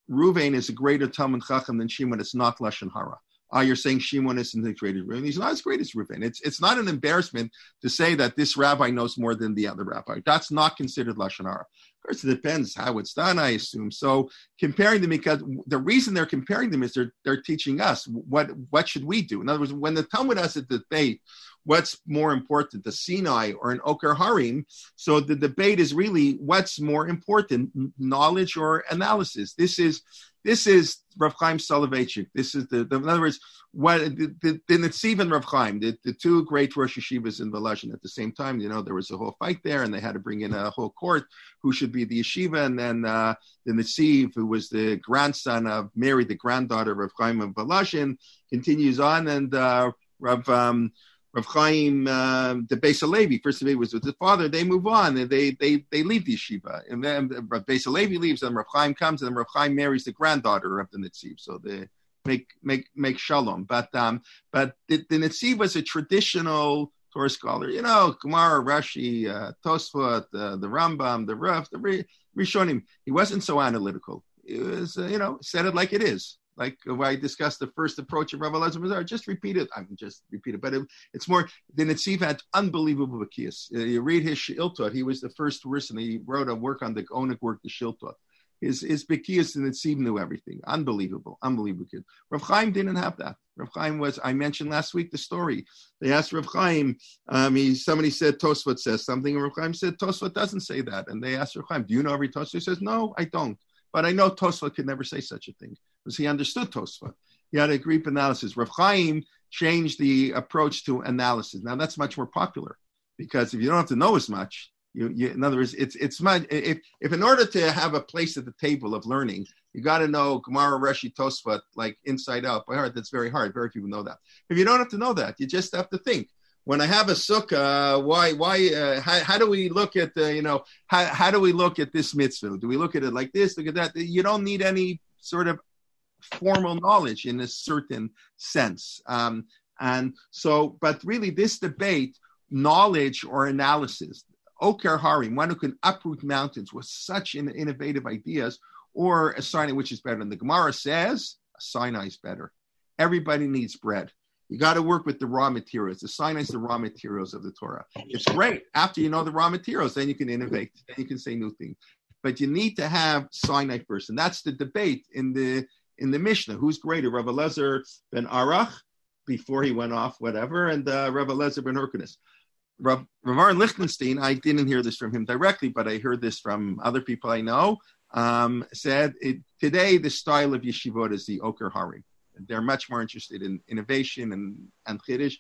Ruvain is a greater Talmud Chacham than Shimon, it's not Lashon Hara. Ah, you're saying Shimon isn't as great as Ruvain. He's not as great as Ruvain. It's it's not an embarrassment to say that this rabbi knows more than the other rabbi. That's not considered Lashon Hara. Of course, it depends how it's done, I assume. So comparing them, because the reason they're comparing them is they're they're teaching us what what should we do. In other words, when the Talmud has a debate, what's more important, the Sinai or an Oker Harim? So the debate is really what's more important, knowledge or analysis. This is this is Rav Chaim Soloveitchik. This is the, the in other words, what the, the, the Netziv and Rav Chaim, the, the two great Rosh Yeshivas in Volozhin at the same time. You know, there was a whole fight there, and they had to bring in a whole court who should be the yeshiva, and then uh, the Netziv, who was the grandson of Mary, the granddaughter of Rav Chaim of Volozhin, continues on, and uh, Rav. Um, Rav Chaim, uh, the Beis Halevi, first of all, was with his father. They move on and they they they leave the yeshiva. And then Rav Beis Halevi leaves, and Rav Chaim comes, and then Rav Chaim marries the granddaughter of the Netziv. So they make make make shalom. But um, but the, the Netziv was a traditional Torah scholar. You know, Gemara, Rashi, uh, Tosfot, uh, the Rambam, the Rav, the Rishonim. He wasn't so analytical. He was, uh, you know, said it like it is. Like when I discussed the first approach of Rav Elazar Mazar, just repeat it. I mean, just repeat it. But it, it's more, the Netziv had unbelievable bakiyas. Uh, you read his Shiltot. He was the first person. He wrote a work on the Onik work, the Shiltot. His his bakiyas, the Netziv knew everything. Unbelievable, unbelievable kid. Rav Chaim didn't have that. Rav Chaim was, I mentioned last week the story. They asked Rav Chaim, um, he, somebody said Tosfot says something, and Rav Chaim said Tosfot doesn't say that. And they asked Rav Chaim, do you know every Tosfot? He says, no, I don't. But I know Tosfot could never say such a thing because he understood Tosfot. He had a Greek analysis. Rav Chaim changed the approach to analysis. Now that's much more popular because if you don't have to know as much, you, you in other words, it's it's much. If if in order to have a place at the table of learning, you got to know Gemara, Rashi, Tosfot like inside out by heart. That's very hard. Very few people know that. If you don't have to know that, you just have to think. When I have a sukkah, why, why, uh, how, how do we look at the, you know, how, how do we look at this mitzvah? Do we look at it like this? Look at that. You don't need any sort of formal knowledge in a certain sense. Um, and so, but really this debate, knowledge or analysis, Oker Harim, one who can uproot mountains with such in, innovative ideas, or a Sinai, which is better. And the Gemara says, a Sinai is better. Everybody needs bread. You got to work with the raw materials. The Sinai is the raw materials of the Torah. It's great. After you know the raw materials, then you can innovate. Then you can say new things. But you need to have Sinai first. And that's the debate in the in the Mishnah. Who's greater, Rav Elazar ben Arach, before he went off, whatever, and uh, Rav Elazar ben Hyrcanus. Rav, Rav Aaron Lichtenstein, I didn't hear this from him directly, but I heard this from other people I know, um, said it, today the style of yeshivot is the Oker Harim. They're much more interested in innovation and, and Chiddush.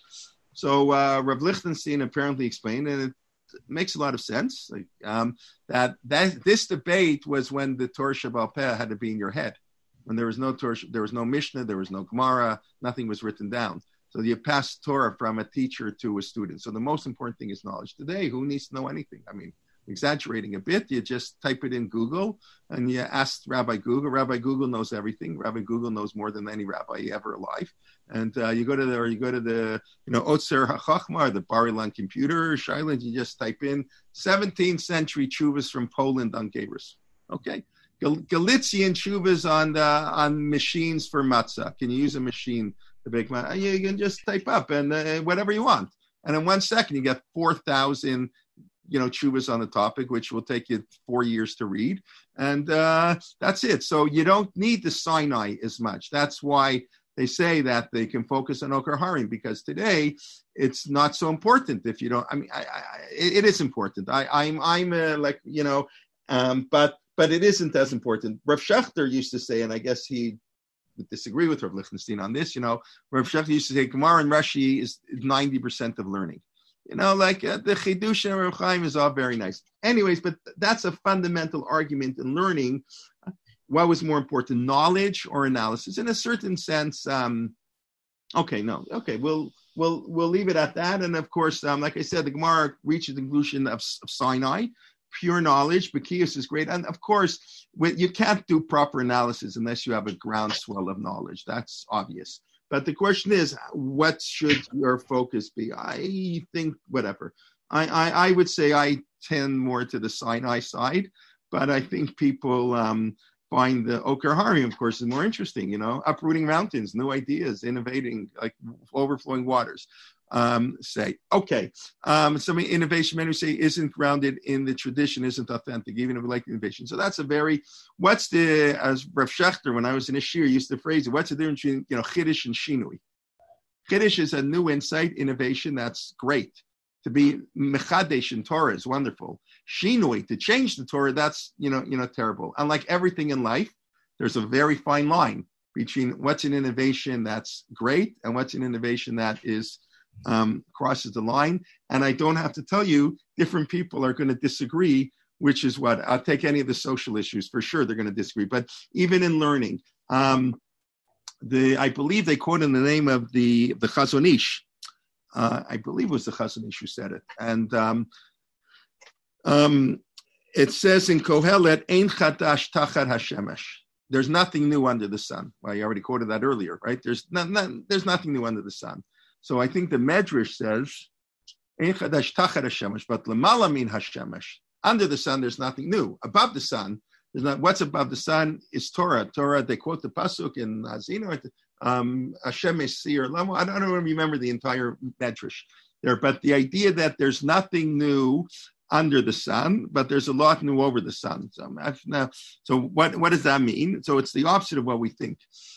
So uh, Rav Lichtenstein apparently explained, and it makes a lot of sense, like, um, that, that this debate was when the Torah Shebaal Peh had to be in your head. When there was no Torah, there was no Mishnah, there was no Gemara, nothing was written down. So you pass Torah from a teacher to a student. So the most important thing is knowledge. Today, who needs to know anything? I mean, exaggerating a bit, you just type it in Google and you ask Rabbi Google. Rabbi Google knows everything. Rabbi Google knows more than any rabbi ever alive. And uh, you go to the, or you go to the, you know, Otzer HaChachma, the Bar Ilan computer, Shailan, you just type in seventeenth century chuvas from Poland on Gabrus. Okay. Gal- Galician chuvas on the, on machines for matzah. Can you use a machine to bake matzah? You can just type up and uh, whatever you want. And in one second, you get four thousand you know, chuvas on the topic, which will take you four years to read. And uh, that's it. So you don't need the Sinai as much. That's why they say that they can focus on Oker Harim, because today it's not so important if you don't, I mean, I, I, it is important. I, I'm, I'm uh, like, you know, um, but, but it isn't as important. Rav Shechter used to say, and I guess he would disagree with Rav Lichtenstein on this, you know, Rav Shechter used to say, Gemara and Rashi is ninety percent of learning. You know, like uh, the Chidush and Rav Chaim is all very nice. Anyways, but that's a fundamental argument in learning. What was more important, knowledge or analysis? In a certain sense, um, okay, no, okay, we'll we'll we'll leave it at that. And of course, um, like I said, the Gemara reaches the conclusion of, of Sinai, pure knowledge. Bakiyos is great, and of course, you can't do proper analysis unless you have a groundswell of knowledge. That's obvious. But the question is, what should your focus be? I think whatever. I, I, I would say I tend more to the Sinai side, but I think people um, find the Oker Harim, of course, is more interesting, you know, uprooting mountains, new ideas, innovating, like overflowing waters. Um, say, okay, um, some innovation, many say, isn't grounded in the tradition, isn't authentic, even if we like innovation. So that's a very, what's the, as Rav Schechter, when I was in a shir, used to phrase it, what's the difference between, you know, Chiddush and Shinui? Chiddush is a new insight, innovation, that's great. To be mechadesh in Torah is wonderful. Shinui, to change the Torah, that's, you know, you know, terrible. And like everything in life, there's a very fine line between what's an innovation that's great and what's an innovation that is um, crosses the line. And I don't have to tell you, different people are going to disagree, which is what, I'll take any of the social issues, for sure they're going to disagree. But even in learning, um, the I believe they quote in the name of the, the Chazon Ish, Uh, I believe it was the Chazon Ish who said it. And um, um, it says in Kohelet, Ein chadash tachar hashemesh. There's nothing new under the sun. Well, you already quoted that earlier, right? There's not, not, there's nothing new under the sun. So I think the Medrash says, Ein chadash tachar hashemesh, but lemala min hashemesh. Under the sun, there's nothing new. Above the sun, there's not. What's above the sun is Torah. Torah, they quote the pasuk in Azino, um, Hashem is seer. I don't, I don't remember the entire Medrash there, but the idea that there's nothing new under the sun, but there's a lot new over the sun. So, now, so what, what does that mean? So it's the opposite of what we think.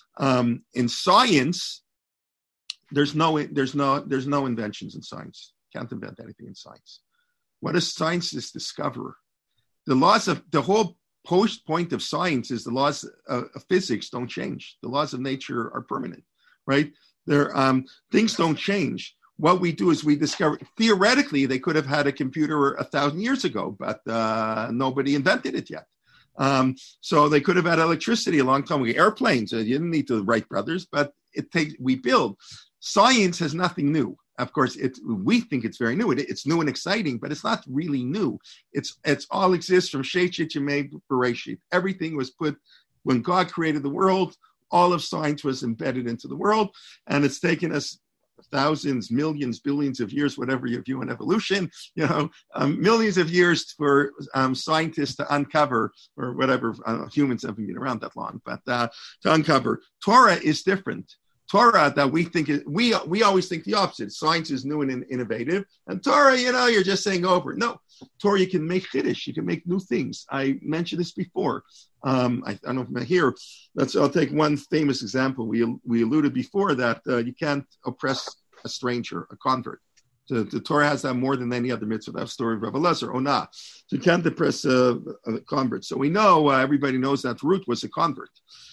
Um, in science, there's no, there's no, there's no inventions in science. Can't invent anything in science. What does scientists discover? The laws of the whole post point of science is the laws of, of physics don't change. The laws of nature are permanent, right? There, um, things don't change. What we do is we discover, theoretically, they could have had a computer a thousand years ago, but uh, nobody invented it yet. Um, so they could have had electricity a long time ago. Airplanes, uh, you didn't need the Wright brothers, but it takes, we build. Science has nothing new. Of course, it, we think it's very new. It, it's new and exciting, but it's not really new. It's it's all exists from Shechit Yemei Bereshit. Everything was put, when God created the world, all of science was embedded into the world, and it's taken us thousands, millions, billions of years, whatever you view in evolution, you know, um, millions of years for um, scientists to uncover, or whatever, uh, humans haven't been around that long, but uh, to uncover. Torah is different. Torah that we think, is, we we always think the opposite. Science is new and in, innovative. And Torah, you know, you're just saying over. No, Torah, you can make chiddush. You can make new things. I mentioned this before. Um, I, I don't know if I'm here. Let's, I'll take one famous example. We we alluded before that uh, you can't oppress a stranger, a convert. So the Torah has that more than any other mitzvah. That story of Rav Elazar, Onah. So you can't oppress a, a convert. So we know, uh, everybody knows that Ruth was a convert.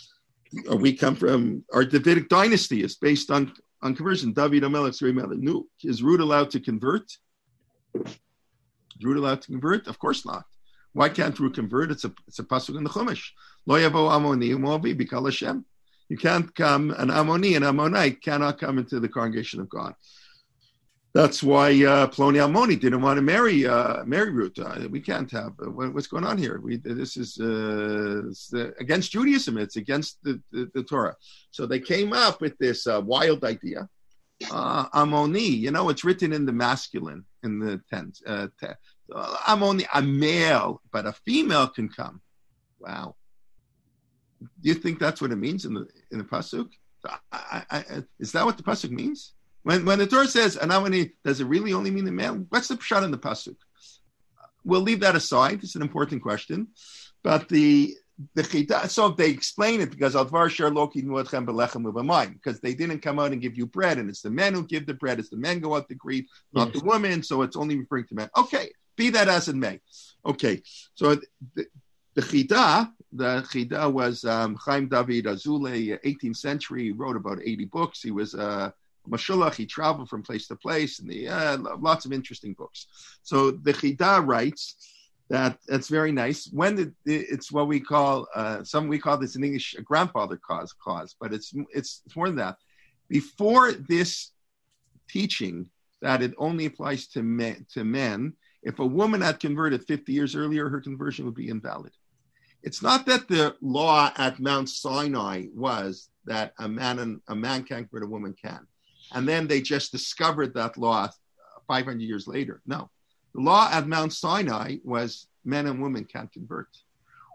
We come from, our Davidic dynasty is based on, on conversion. David HaMelech, Zerei Melech. No. Is Ruth allowed to convert? Is Ruth allowed to convert? Of course not. Why can't Ruth convert? It's a it's a pasuk in the Chumash. Lo yavo Amoni Moavi bikal Hashem. You can't come, an Ammoni, an Ammonite cannot come into the congregation of God. That's why uh, Ploni Almoni didn't want to marry uh, marry Ruth. Uh, we can't have. Uh, what, what's going on here? We, this is uh, uh, against Judaism. It's against the, the, the Torah. So they came up with this uh, wild idea. Uh, Ammoni, you know, it's written in the masculine in the tense. Uh, te- uh, Ammoni, a male, but a female can come. Wow. Do you think that's what it means in the in the pasuk? I, I, I, is that what the pasuk means? When when the Torah says Anamani, does it really only mean the man? What's the pshat in the pasuk? We'll leave that aside. It's an important question, but the the chita. So they explain it because Alvar Shar Loki Nuatchem Belechem Ubamayim, because they didn't come out and give you bread, and it's the men who give the bread. It's the men go out to greet, not yes. the women. So it's only referring to men. Okay, be that as it may. Okay, so the, the chita, the chita was um, Chaim David Azulay, eighteenth century. He wrote about eighty books. He was a uh, Mashulach, he traveled from place to place, and the uh, lots of interesting books. So the Chida writes that that's very nice. When the, it's what we call, uh, some we call this in English a grandfather cause clause, but it's it's it's more than that. Before this teaching that it only applies to men, to men, if a woman had converted fifty years earlier, her conversion would be invalid. It's not that the law at Mount Sinai was that a man and a man can't convert, a woman can. And then they just discovered that law five hundred years later. No. The law at Mount Sinai was men and women can't convert.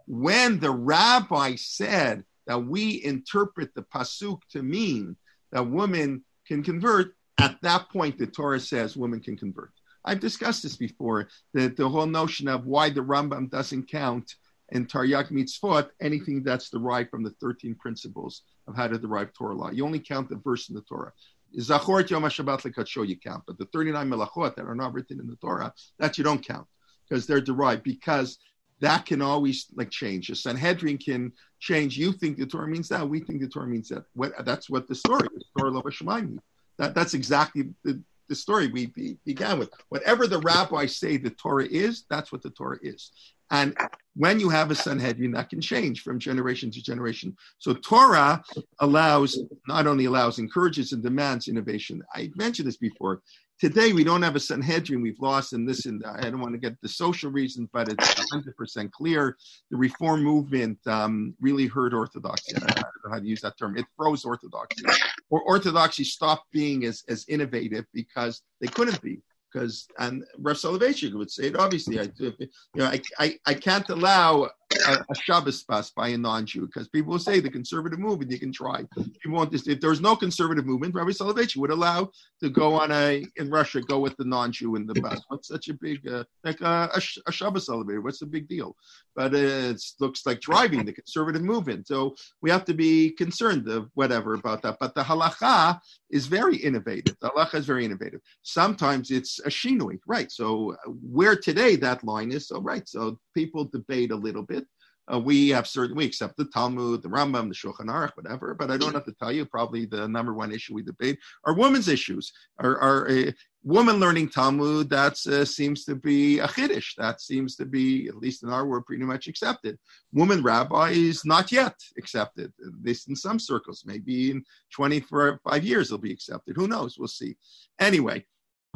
when the rabbi said that we interpret the pasuk to mean that women can convert, at that point the Torah says women can convert. I've discussed this before, that the whole notion of why the Rambam doesn't count in Taryag Mitzvot anything that's derived from the thirteen principles of how to derive Torah law. You only count the verse in the Torah. Zachor Yom HaShabbat Lekadsho you count, but the thirty-nine melachot that are not written in the Torah, that you don't count because they're derived, because that can always like change. A Sanhedrin can change. You think the Torah means that, we think the Torah means that. What, that's what the story is. Torah Lo B'Shamayim. That That's exactly the, the story we be, began with. Whatever the rabbis say the Torah is, that's what the Torah is. And when you have a Sanhedrin, that can change from generation to generation. So Torah allows, not only allows, encourages and demands innovation. I mentioned this before. Today, we don't have a Sanhedrin. We've lost in this and I don't want to get the social reasons, but it's one hundred percent clear. The Reform movement um, really hurt Orthodoxy. I don't know how to use that term. It froze Orthodoxy. Or Orthodoxy stopped being as, as innovative because they couldn't be. Because, and Rav Soloveitchik would say it, obviously, I, you know, I, I, I can't allow a, a Shabbos pass by a non-Jew, because people will say the conservative movement, you can try. People want this. If there was no conservative movement, Rabbi Soloveitchik would allow to go on a, in Russia, go with the non-Jew in the bus. What's such a big, uh, like a, a, a Shabbos elevator, what's the big deal? But uh, it looks like driving the conservative movement. So we have to be concerned of whatever about that. But the halacha is very innovative. The halacha is very innovative. Sometimes it's a shinui, right? So where today that line is, so right. So people debate a little bit. Uh, we have certain, we accept the Talmud, the Rambam, the Shulchan Aruch, whatever, but I don't have to tell you, probably the number one issue we debate are women's issues. Are, are a woman learning Talmud, that uh, seems to be a chiddush. That seems to be, at least in our world, pretty much accepted. Woman rabbis, not yet accepted, at least in some circles. Maybe in twenty-five years it'll be accepted. Who knows? We'll see. Anyway,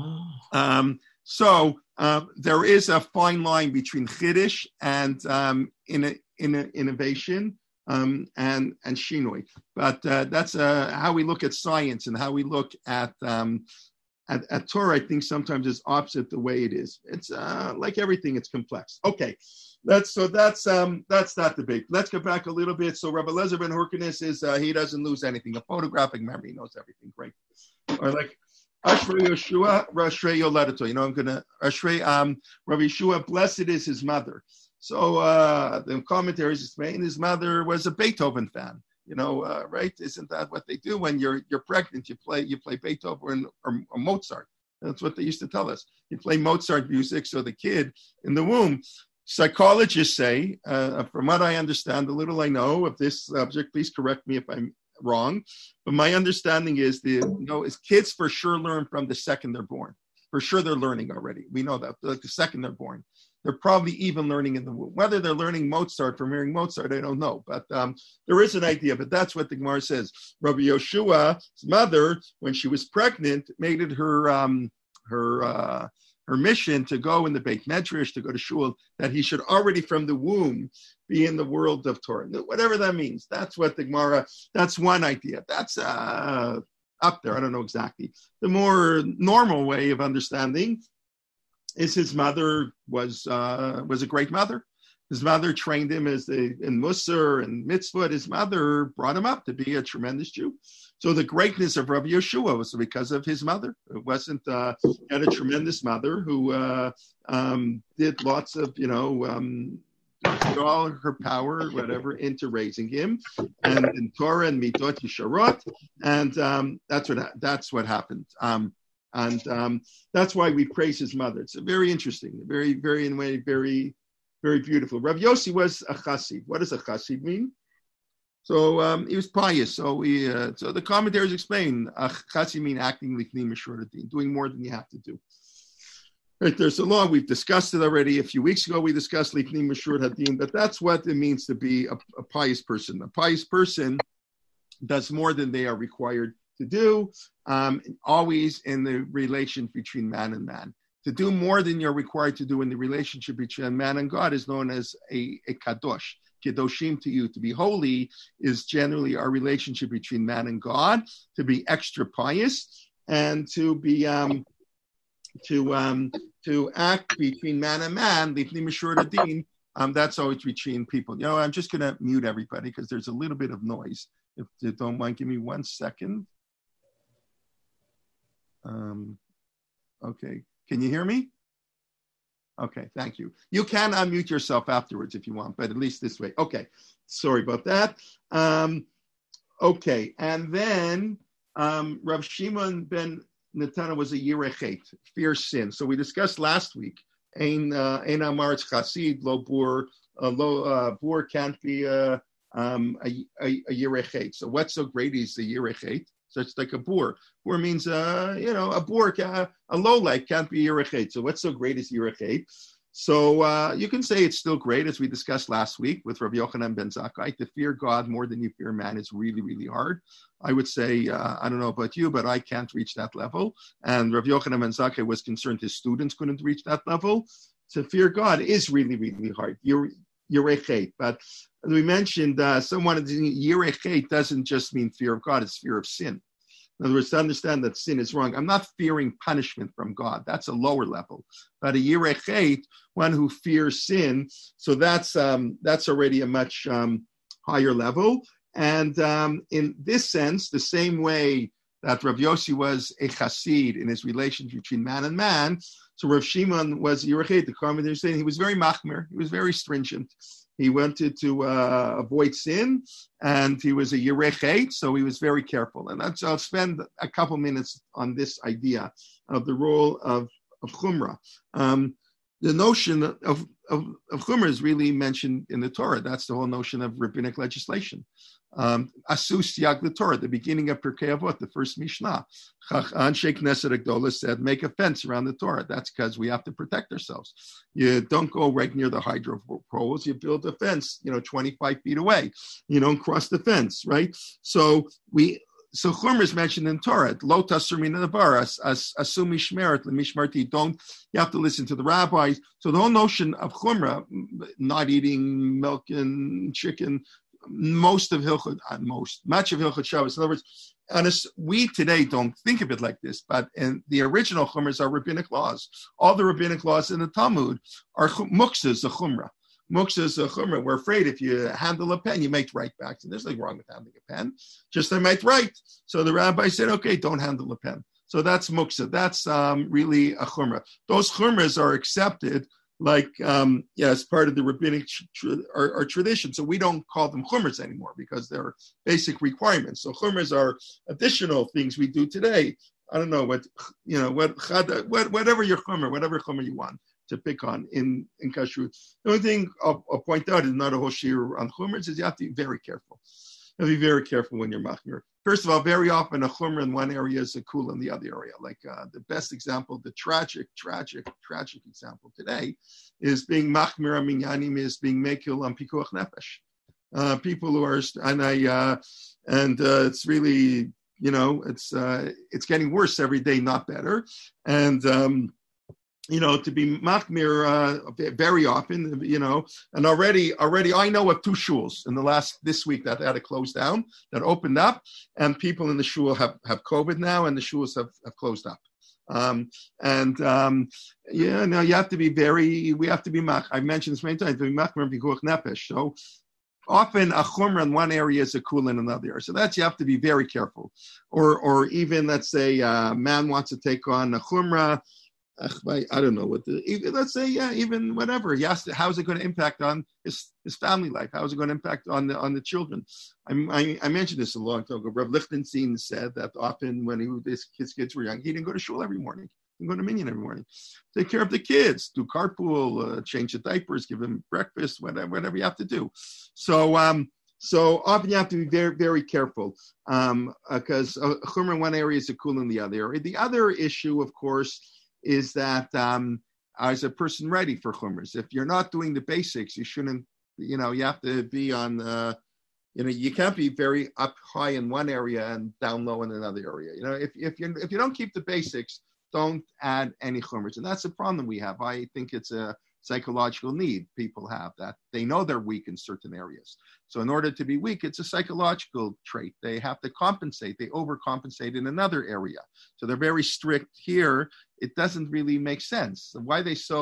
um, so um, there is a fine line between chiddush and um, in a, in a innovation um, and and shinoi. But uh, that's uh, how we look at science and how we look at, um, at at Torah. I think sometimes is opposite the way it is. It's uh, like everything; it's complex. Okay, that's so that's um, that's that debate. Let's get back a little bit. So Rabbi Eliezer ben Hyrcanus is uh, he doesn't lose anything. A photographic memory, he knows everything. Great. Or like. Ashrei Yeshua, Ashrei Yoledato. You know, I'm gonna Ashrei. Um, Rabbi Yeshua, blessed is his mother. So uh, the commentaries explain his mother was a Beethoven fan. You know, uh, right? Isn't that what they do when you're you're pregnant? You play you play Beethoven or, or Mozart. That's what they used to tell us. You play Mozart music, so the kid in the womb. Psychologists say, uh, from what I understand, the little I know of this subject, please correct me if I'm wrong, but my understanding is the you know is kids for sure learn from the second they're born. For sure they're learning already. We know that. Like the second they're born, they're probably even learning in the womb. Whether they're learning Mozart from hearing Mozart, I don't know. But um, there is an idea. But that's what the Gemara says. Rabbi Yeshua's mother, when she was pregnant, made it her um, her uh, her mission to go in the Beit Medrash, to go to shul, that he should already from the womb be in the world of Torah. Whatever that means. That's what the Gemara, that's one idea. That's uh, up there. I don't know exactly. The more normal way of understanding is his mother was uh, was a great mother. His mother trained him as a, in Musar and Mitzvot. His mother brought him up to be a tremendous Jew. So the greatness of Rabbi Yeshua was because of his mother. It wasn't, uh, he had a tremendous mother who uh, um, did lots of, you know, um, put all her power, whatever, into raising him, and in Torah and Mitot Yesharot, and um, that's what that's what happened. Um, and um, that's why we praise his mother. It's a very interesting, very, very, in a way, very, very beautiful. Rav Yossi was a chassid. What does a chassid mean? So um, he was pious. So we, uh, so the commentaries explain a chassid mean acting lifnei meshur hadin, doing more than you have to do. Right, there's a law. We've discussed it already. A few weeks ago, we discussed lifnei meshur hadin, but that's what it means to be a, a pious person. A pious person does more than they are required to do, um, always in the relation between man and man. To do more than you're required to do in the relationship between man and God is known as a, a kadosh. Kedoshim to you. To be holy is generally our relationship between man and God. To be extra pious and to be um, to um, to act between man and man, lifnei meshur hadin, Um, that's always between people. You know, I'm just going to mute everybody because there's a little bit of noise. If you don't mind, give me one second. Um, okay. Can you hear me? Okay, thank you. You can unmute yourself afterwards if you want, but at least this way. Okay, sorry about that. Um, okay, and then um, Rav Shimon ben Netana was a Yirechet, fear sin. So we discussed last week, Ein uh, Ein Amaretz Chasid, lo bur, uh, lo uh, bur can't be uh, um, a, a, a Yirechet. So what's so great is the Yirechet? So it's like a boor. Boor means, uh, you know, a boor, uh, a lowlight can't be Yirechet. So what's so great is Yirechet. So uh, you can say it's still great, as we discussed last week with Rabbi Yochanan ben Zakkai. To fear God more than you fear man is really, really hard. I would say, uh, I don't know about you, but I can't reach that level. And Rabbi Yochanan ben Zakkai was concerned his students couldn't reach that level. To fear God is really, really hard. You're Yirechet. But as we mentioned, uh, someone Yirechet doesn't just mean fear of God, it's fear of sin. In other words, to understand that sin is wrong. I'm not fearing punishment from God. That's a lower level. But a Yirechet, one who fears sin, so that's um, that's already a much um, higher level. And um, in this sense, the same way that Rav Yossi was a chassid in his relations between man and man, so Rav Shimon was Yirechet. The commentator saying he was very machmir. He was very stringent. He wanted to uh, avoid sin, and he was a Yirechet, so he was very careful. And that's, I'll spend a couple minutes on this idea of the role of, of Chumrah. Um, the notion of, of, of Chumrah is really mentioned in the Torah. That's the whole notion of rabbinic legislation. Um, Asus Yag the Torah, the beginning of Pirkei Avot, the first Mishnah. Anshe Knesset Agdola said, make a fence around the Torah. That's because we have to protect ourselves. You don't go right near the hydro poles. You build a fence, you know, twenty-five feet away. You don't cross the fence, right? So we, so Chumrah is mentioned in Torah. Lo tasur min hadavar, asu mishmeret lemishmarti. Don't, you have to listen to the rabbis. So the whole notion of Chumrah, not eating milk and chicken, most of Hilchot, uh, most, much of Hilchot Shabbos. In other words, honest, we today don't think of it like this, but in the original Chumras are rabbinic laws. All the rabbinic laws in the Talmud are muksas, a Chumrah. Muksas, a Chumrah. We're afraid if you handle a pen, you might write back. And there's nothing wrong with handling a pen, just I might write. So the rabbi said, okay, don't handle a pen. So that's muksa. That's um, really a Chumrah. Those Chumras are accepted like, um, yeah, as part of the rabbinic tr- our, our tradition. So we don't call them chumras anymore because they're basic requirements. So chumras are additional things we do today. I don't know what, you know, what, what whatever your chumra, whatever chumra you want to pick on in, in kashrut. The only thing I'll, I'll point out is not a whole shir on chumras, is you have to be very careful. You have to be very careful when you're machmir. First of all, very often a chumrah in one area is a kula in the other area. Like uh, the best example, the tragic, tragic, tragic example today is being machmir minyanim, is being mekil on pikuach nefesh. Uh, people who are, and I, uh, and uh, it's really, you know, it's uh, it's getting worse every day, not better. And um, you know, to be machmir uh, very often, you know, and already, already I know of two shuls in the last, this week that had to close down, that opened up, and people in the shul have, have COVID now, and the shuls have, have closed up. Um, and, um, yeah, no, you have to be very, we have to be mach, I mentioned this many times, to be machmir pikuach nefesh. So often a chumrah in one area is a kula in another area. So that's, you have to be very careful. Or, or even, let's say, a man wants to take on a chumrah, I don't know what the, let's say, yeah, even whatever. He asked, how is it going to impact on his, his family life? How is it going to impact on the on the children? I, I, I mentioned this a long time ago. Rav Lichtenstein said that often when he, his, his kids were young, he didn't go to shul every morning. He didn't go to minyan every morning. Take care of the kids, do carpool, uh, change the diapers, give them breakfast, whatever, whatever you have to do. So, um, so often you have to be very, very careful because um, uh, chumrah in one area is a kula in the other area. The other issue, of course, is that um, is a person ready for chumras? If you're not doing the basics, you shouldn't, you know, you have to be on, uh, you know, you can't be very up high in one area and down low in another area. You know, if if you if you don't keep the basics, don't add any chumras. And that's the problem we have. I think it's a psychological need people have, that they know they're weak in certain areas. So in order to be weak, it's a psychological trait. They have to compensate. They overcompensate in another area. So they're very strict here. It doesn't really make sense. Why are they so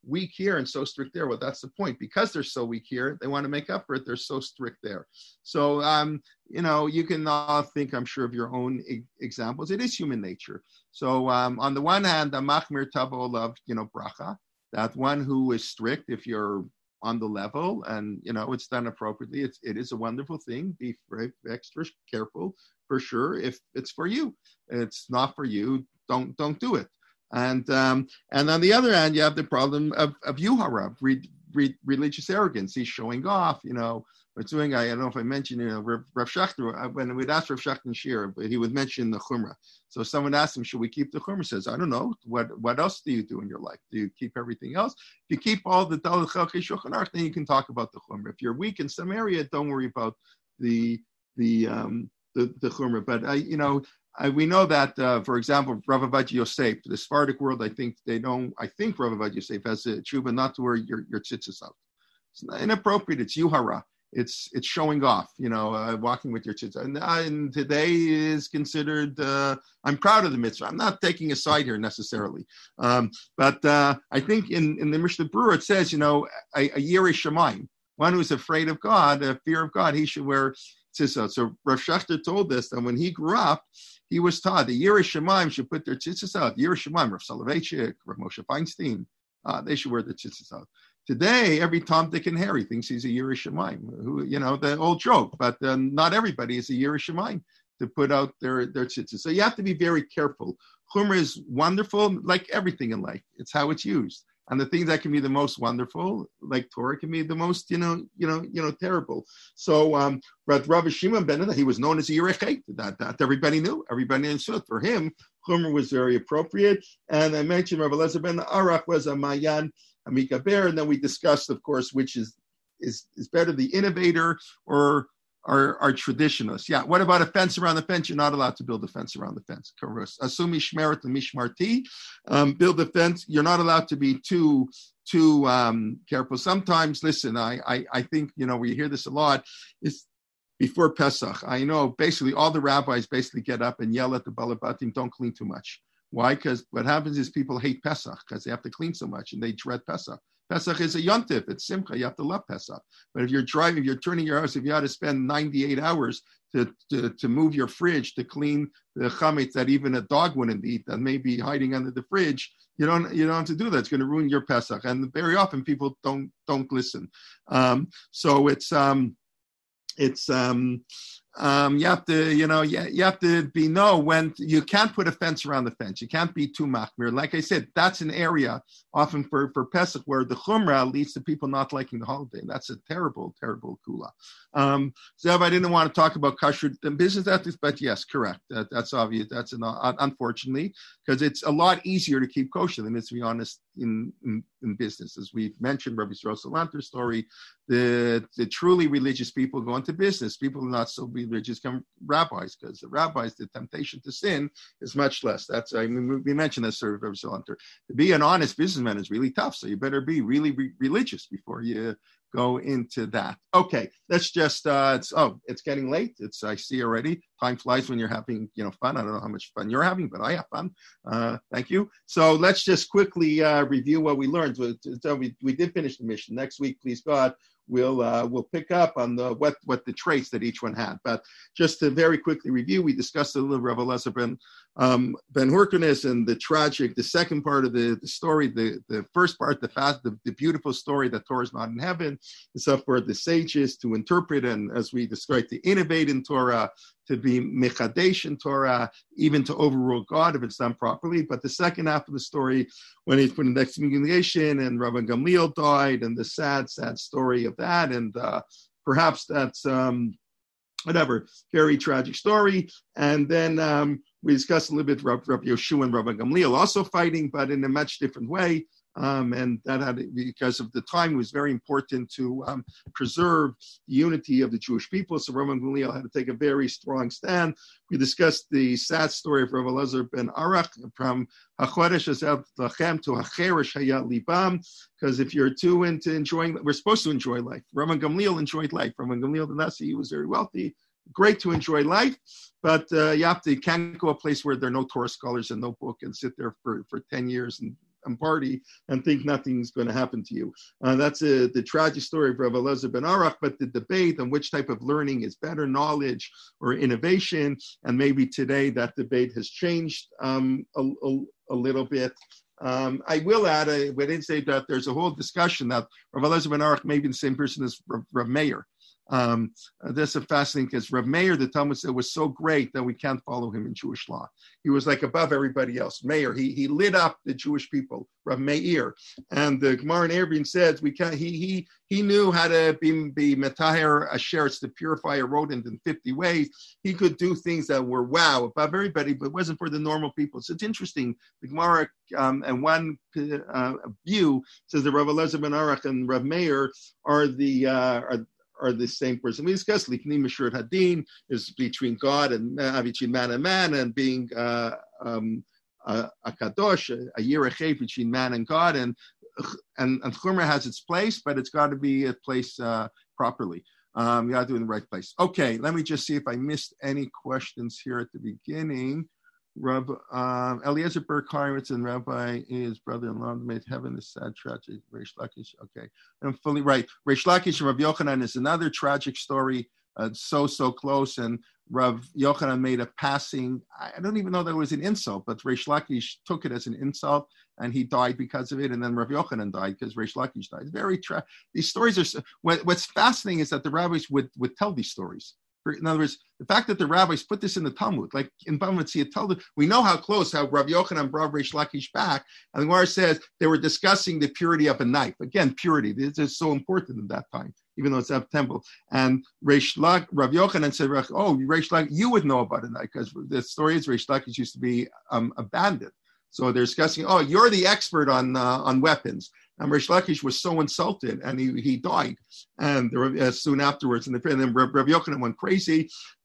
weak here and so strict there. Well, that's the point. Because they're so weak here, they want to make up for it. They're so strict there. So, um, you know, you can all think, I'm sure, of your own e- examples. It is human nature. So um, on the one hand, the machmir tavo of, you know, bracha, that one who is strict, if you're on the level and, you know, it's done appropriately, it's, it is a wonderful thing. Be extra careful for sure. If it's for you, it's not for you, don't, don't do it. And um, and on the other hand, you have the problem of, of yuhara, re, re, religious arrogance. He's showing off, you know, what's doing. I, I don't know if I mentioned, you know, Rav, Rav Schachter, when we'd ask Rav Schachter Shir, but he would mention the chumrah. So someone asked him, should we keep the chumrah? He says, I don't know. What what else do you do in your life? Do you keep everything else? If you keep all the Daled Chelkei Shulchan Aruch, then you can talk about the chumrah. If you're weak in some area, don't worry about the the um, the, the chumrah. But, I, you know, I, we know that, uh, for example, Rav Ovadia Yosef, the Sephardic world, I think they don't, I think Rav Ovadia Yosef has a tshuva not to wear your, your tzitzis out. It's not inappropriate. It's yuhara. It's it's showing off, you know, uh, walking with your tzitzis. And, uh, and today is considered, uh, I'm proud of the mitzvah. I'm not taking a side here necessarily. Um, but uh, I think in, in the Mishnah Berurah, it says, you know, a, a yirei shamayim, one who's afraid of God, a fear of God, he should wear tzitzis. So Rav Schachter told us that when he grew up, he was taught the Yirei Shamayim should put their tzitzis out. Yirei Shamayim, Rav Soloveitchik, Rav Moshe Feinstein, uh, they should wear their tzitzis out. Today, every Tom, Dick, and Harry thinks he's a Yirei Shamayim, who, you know, the old joke, but uh, not everybody is a Yirei Shamayim to put out their, their tzitzis. So you have to be very careful. Chumrah is wonderful, like everything in life. It's how it's used. And the things that can be the most wonderful, like Torah, can be the most, you know, you know, you know, terrible. So, um, but Rav Shimon ben Yehuda, he was known as a Yirei Chet. That that everybody knew, everybody understood. For him, Chumrah was very appropriate. And I mentioned Rav Elazar ben Arach was a Mayan, a Mikaber, and then we discussed, of course, which is is is better, the innovator or Our, our traditionalists. Yeah. What about a fence around the fence? You're not allowed to build a fence around the fence. Assume mishmeret and mishmarti. Um, build a fence. You're not allowed to be too too um, careful. Sometimes, listen, I, I I think, you know, we hear this a lot. Is before Pesach. I know basically all the rabbis basically get up and yell at the balabatim, don't clean too much. Why? Because what happens is people hate Pesach because they have to clean so much and they dread Pesach. Pesach is a yontif. It's simcha. You have to love Pesach. But if you're driving, if you're turning your house, if you had to spend ninety-eight hours to, to, to move your fridge, to clean the chametz that even a dog wouldn't eat, that may be hiding under the fridge, you don't you don't have to do that. It's going to ruin your Pesach. And very often people don't don't listen. Um, so it's um, it's um, um, you have to, you know, you, you have to be know when to, you can't put a fence around the fence. You can't be too machmir. Like I said, that's an area often for, for Pesach where the chumrah leads to people not liking the holiday. That's a terrible, terrible kula. Um, Zev, I didn't want to talk about kashrut and business ethics, but yes, correct. That, that's obvious. That's an, uh, unfortunately, because it's a lot easier to keep kosher than it's, to be honest, in, in, in business. As we've mentioned, Rabbi Yisrael Salanter's story, the, the truly religious people go into business. People who are not so religious become rabbis, because the rabbis, the temptation to sin is much less. That's, I mean, we mentioned this, sort of, Rabbi Salanter. To be an honest businessman is really tough, so you better be really re- religious before you go into that. Okay, let's just, uh, it's, oh, it's getting late. It's, I see already. Time flies when you're having, you know, fun. I don't know how much fun you're having, but I have fun. Uh, thank you. So let's just quickly uh, review what we learned. So we, we did finish the mission. Next week, please God, we'll uh, we'll pick up on the what what the traits that each one had. But just to very quickly review, we discussed a little Rav Elazar ben um, ben Hyrcanus and the tragic, the second part of the, the story, the, the first part, the fast, the, the beautiful story that Torah is not in heaven. It's up for the sages to interpret and, as we described, to innovate in Torah, to be mechadesh in Torah, even to overrule God if it's done properly. But the second half of the story, when he's put in excommunication and Rabban Gamliel died, and the sad, sad story of that, and uh, perhaps that's um, whatever, very tragic story. And then um, we discussed a little bit Rabbi Rabbi Yoshua and Rabban Gamliel also fighting, but in a much different way. Um, and that had, because of the time, it was very important to um, preserve the unity of the Jewish people. So Rabban Gamliel had to take a very strong stand. We discussed the sad story of Rav Elazar ben Arach from HaChodesh Hazel Lachem to HaCheresh Hayat Libam, because if you're too into enjoying, we're supposed to enjoy life. Rabban Gamliel enjoyed life. Rabban Gamliel the Nasi, he was very wealthy. Great to enjoy life, but uh, you have to, you can't go a place where there are no Torah scholars and no book and sit there for, for ten years and and party and think nothing's going to happen to you. Uh, that's a, the tragic story of Rav Elazar ben Aruch, but the debate on which type of learning is better, knowledge or innovation, and maybe today that debate has changed um, a, a, a little bit. Um, I will add, I didn't say that there's a whole discussion that Rav Elazar ben Aruch may be the same person as Rav, Rav Meir. Um, uh, that's a fascinating, because Rav Meir, the Talmud said, was so great that we can't follow him in Jewish law. He was like above everybody else. Meir, he he lit up the Jewish people. Rav Meir, and the Gemara in Eruvin says we can't. He he he knew how to be be metaher asheretz, to purify a rodent in fifty ways. He could do things that were wow above everybody, but it wasn't for the normal people. So it's interesting. The Gemara um, and one uh, view says that Rav Elazar ben Aruch and Rav Meir are the uh, are. are the same person. We discussed Likni Meshur Hadin is between God and uh, between man and man, and being uh, um, uh, a kadosh, a yirachei between man and God, and and, and Chumrah has its place, but it's got to be a place uh, properly. Um, you got to do it in the right place. Okay, let me just see if I missed any questions here at the beginning. Rab, um, Eliezer Ber Karowitz and Rabbi, his brother-in-law, made heaven a sad tragedy. Reish Lakish, okay, I'm fully right. Reish Lakish and Rav Yochanan is another tragic story, uh, so, so close, and Rav Yochanan made a passing, I don't even know that it was an insult, but Reish Lakish took it as an insult, and he died because of it, and then Rav Yochanan died because Reish Lakish died. Very tra- These stories are, what, what's fascinating is that the rabbis would, would tell these stories. In other words, the fact that the rabbis put this in the Talmud, like in Bava Metzia Talmud, we know how close, how Rav Yochanan brought Reish Lakish back, and the Gemara says they were discussing the purity of a knife. Again, purity, this is so important at that time, even though it's a temple. And Reish Lak, Rav Yochanan said, oh, Reish Lakish, you would know about a knife, because the story is Reish Lakish used to be um, a bandit. So they're discussing, oh, you're the expert on uh, on weapons. And Reish Lakish was so insulted, and he, he died. And there were, uh, soon afterwards, and, the, and then Rav, Rav Yochanan went crazy.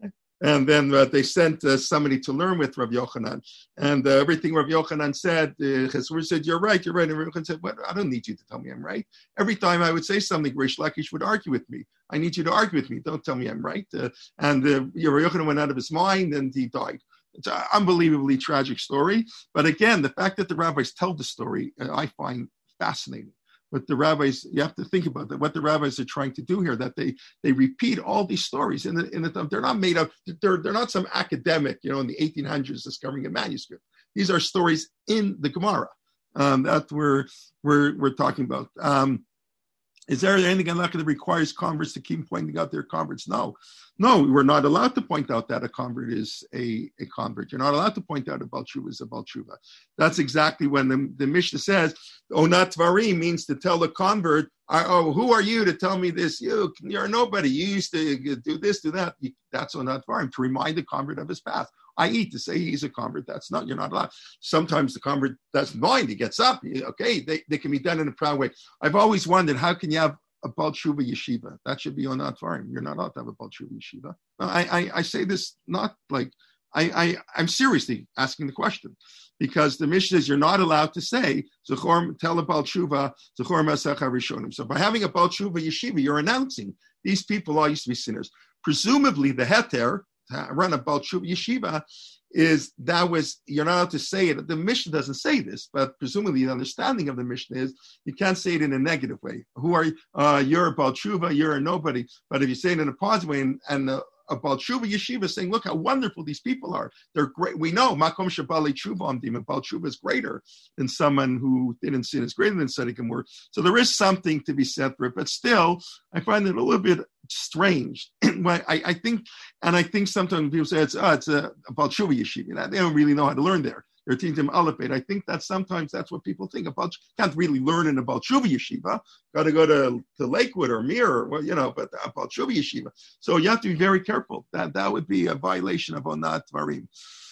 And then uh, they sent uh, somebody to learn with Rav Yochanan. And uh, everything Rav Yochanan said, uh, Chesur said, you're right, you're right. And Rav Yochanan said, well, I don't need you to tell me I'm right. Every time I would say something, Reish Lakish would argue with me. I need you to argue with me. Don't tell me I'm right. Uh, and uh, Rav Yochanan went out of his mind, and he died. It's an unbelievably tragic story. But again, the fact that the rabbis tell the story, uh, I find fascinating. But the rabbis, you have to think about that. What the rabbis are trying to do here, that they they repeat all these stories, and in the, they're not made up. They're they're not some academic, you know, in the eighteen hundreds discovering a manuscript. These are stories in the Gemara um, that we're we're we're talking about. Um, Is there anything in Halacha that requires converts to keep pointing out their converts? No. No, we're not allowed to point out that a convert is a, a convert. You're not allowed to point out a Baal Tshuva is a Baal Tshuva. That's exactly when the, the Mishnah says, Onat Dvarim means to tell the convert, oh, who are you to tell me this? You, you're nobody. You used to do this, do that. That's Onat Dvarim, to remind the convert of his past. that is to say he's a convert. That's not, you're not allowed. Sometimes the convert doesn't mind. He gets up. Okay, they, they can be done in a proud way. I've always wondered, how can you have a Baal Tshuva yeshiva? That should be on that farm. You're not allowed to have a Baal Tshuva yeshiva. I, I, I say this not like, I, I, I'm seriously asking the question, because the Mishnah says you're not allowed to say, Zechor, tell a Baal Tshuva, Zechor Masech HaRishonim. So by having a Baal Tshuva yeshiva, you're announcing these people all used to be sinners. Presumably the heter, to run a Baal Tshuva yeshiva, is that was, you're not allowed to say it. The Mishnah doesn't say this, but presumably the understanding of the Mishnah is you can't say it in a negative way. Who are you? Uh, you're a Baal Tshuva, you're a nobody. But if you say it in a positive way, and, and uh, a Baal Tshuva yeshiva saying, look how wonderful these people are. They're great. We know Makom Shabali Tshuva Amdim, Baal Tshuva is greater than someone who didn't sin, is greater than Tzaddik and Mur. So there is something to be said for it, but still, I find it a little bit strange. I, I think, and I think sometimes people say it's, oh, it's a, a Baal Tshuva yeshiva. You know, they don't really know how to learn there. They're teaching them Aleph. I think that sometimes that's what people think about. Can't really learn in a Baal Tshuva yeshiva. Got to go to, to Lakewood or Mir, or, well, you know, but a Baal Tshuva yeshiva. So you have to be very careful. That that would be a violation of Onat Dvarim.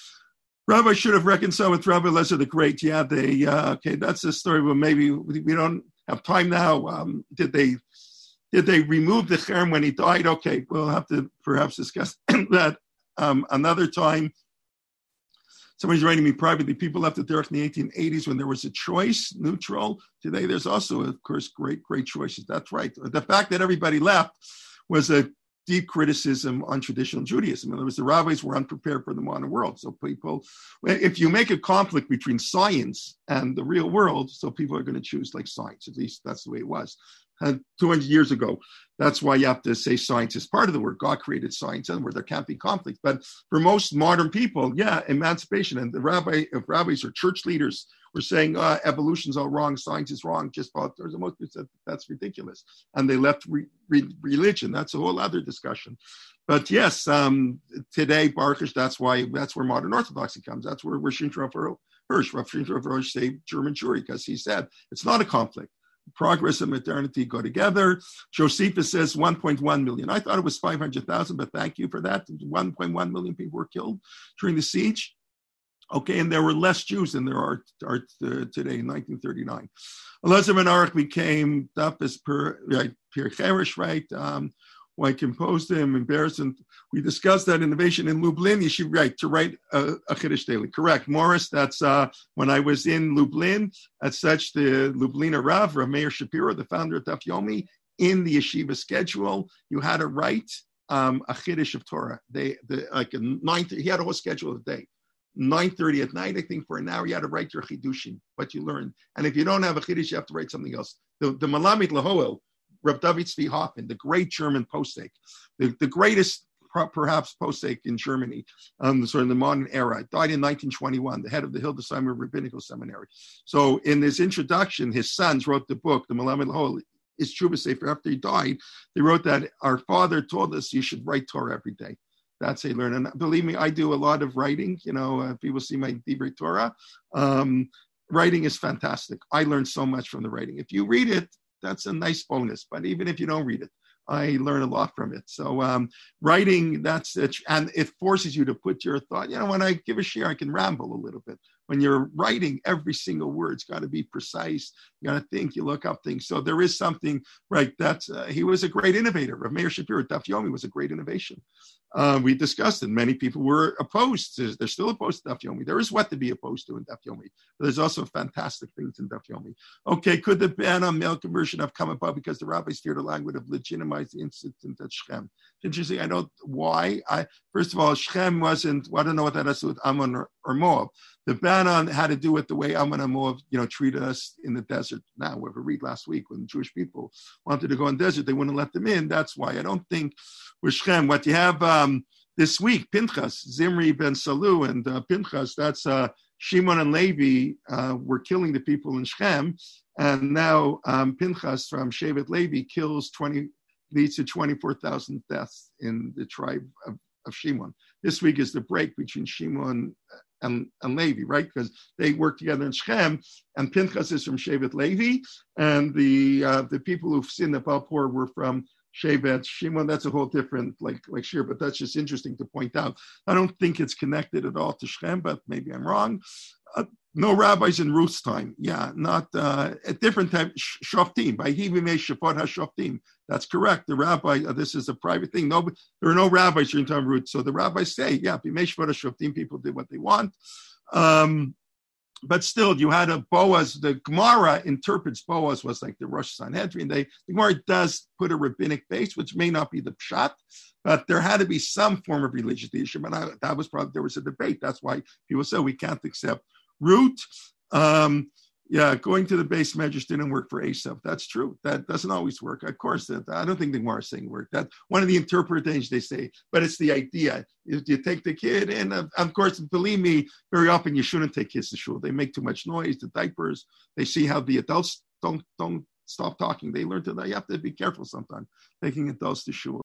Rabbi should have reconciled with Rabbi Eliezer the Great. Yeah, they, uh, okay, that's a story where maybe we, we don't have time now. Um, did they did they remove the cherem when he died? Okay, we'll have to perhaps discuss that um, another time. Somebody's writing me privately. People left the derech in the eighteen eighties when there was a choice, neutral. Today, there's also, of course, great, great choices. That's right. The fact that everybody left was a deep criticism on traditional Judaism. In other words, the rabbis were unprepared for the modern world. So people, if you make a conflict between science and the real world, so people are going to choose like science. At least that's the way it was. And two hundred years ago, that's why you have to say science is part of the work. God created science, and where there can't be conflict. But for most modern people, yeah, emancipation. And the rabbi, if rabbis or church leaders were saying uh, evolution's all wrong, science is wrong, just about there's most people said that's ridiculous, and they left re- re- religion. That's a whole other discussion. But yes, um, today, Baruch, that's why that's where modern orthodoxy comes. That's where Rosh Hashanah Hirsch, Rav Shintra Hirsch, saved German Jewry, because he said it's not a conflict. Progress and modernity go together. Josephus says one point one million. I thought it was five hundred thousand, but thank you for that. one point one million people were killed during the siege. Okay, and there were less Jews than there are, are uh, today in nineteen thirty-nine. Elazar ben Aruch became Dafis per right, Pierre Cherish, right? Um, who I composed him, embarrassing. We discussed that innovation in Lublin. You should write to write a, a Chiddush daily. Correct, Morris. That's uh, when I was in Lublin. As such, the Lubliner Rav, Rav Meir Shapiro, the founder of Daf Yomi, in the yeshiva schedule, you had to write um, a Chiddush of Torah. They, the, like a nine. He had a whole schedule of the day. nine thirty at night, I think, for an hour, you had to write your chidushim, what you learned. And if you don't have a chiddush, you have to write something else. The, the Malamid Lahoel, Reb David Tzvi Hoffman, the great German posek, the, the greatest perhaps posek in Germany, um, sort of the modern era, died in nineteen twenty-one, the head of the Hildesheimer Rabbinical Seminary. So in his introduction, his sons wrote the book, the Malamid Lahoel, is Tshuva Sefer. After he died, they wrote that our father told us you should write Torah every day. That's how you learn. And believe me, I do a lot of writing. You know, uh, people see my Divrei Torah. Um, writing is fantastic. I learned so much from the writing. If you read it, that's a nice bonus. But even if you don't read it, I learn a lot from it. So um, writing, that's it. And it forces you to put your thought. You know, when I give a share, I can ramble a little bit. When you're writing, every single word's got to be precise. You got to think, you look up things. So there is something, right, that's, uh, he was a great innovator. Rav Meir Shapiro, Daf Yomi was a great innovation. Uh, we discussed it. Many people were opposed. To, they're still opposed to Daf Yomi. There is what to be opposed to in Daf Yomi. But there's also fantastic things in Daf Yomi. Okay, could the ban on male conversion have come about because the rabbis feared a language of legitimize the incident at Shechem? It's interesting. I don't why. I First of all, Shechem wasn't, well, I don't know what that has to do with Ammon or, or Moab. The ban on had to do with the way Ammon and Moab, you know, treated us in the desert. Now, we read last week when Jewish people wanted to go in the desert, they wouldn't let them in. That's why I don't think with Shechem. What you have um, this week, Pinchas, Zimri ben Salu, and uh, Pinchas, that's uh, Shimon and Levi uh, were killing the people in Shechem, and now um, Pinchas from Shevet Levi kills twenty, leads to twenty-four thousand deaths in the tribe of, of Shimon. This week is the break between Shimon and, and Levi, right? Because they work together in Shechem, and Pinchas is from Shevet Levi, and the uh, the people who've sinned at Balpor were from Shevet Shimon. That's a whole different like like shir, but that's just interesting to point out. I don't think it's connected at all to Shechem, but maybe I'm wrong. Uh, no rabbis in Ruth's time. Yeah, not uh, a different type. Shoftim by Hivimei Shafot HaShoftim. That's correct. The rabbi. Uh, this is a private thing. No, there are no rabbis during time of Ruth. So the rabbis say, yeah, Bimei Shafot HaShoftim. People did what they want. Um, But still, you had a Boaz. The Gemara interprets Boaz was like the Rosh Sanhedrin. They, the Gemara does put a rabbinic base, which may not be the pshat, but there had to be some form of religious leadership. And I, that was probably, there was a debate. That's why people said we can't accept Root. Um, yeah, going to the base measures didn't work for Asaph. That's true. That doesn't always work. Of course, that, I don't think the Gemara is saying work. That's one of the interpretations they say, but it's the idea. If you take the kid, and uh, of course, believe me, very often you shouldn't take kids to shul. They make too much noise, the diapers. They see how the adults don't don't stop talking. They learn to that. You have to be careful sometimes taking adults to shul.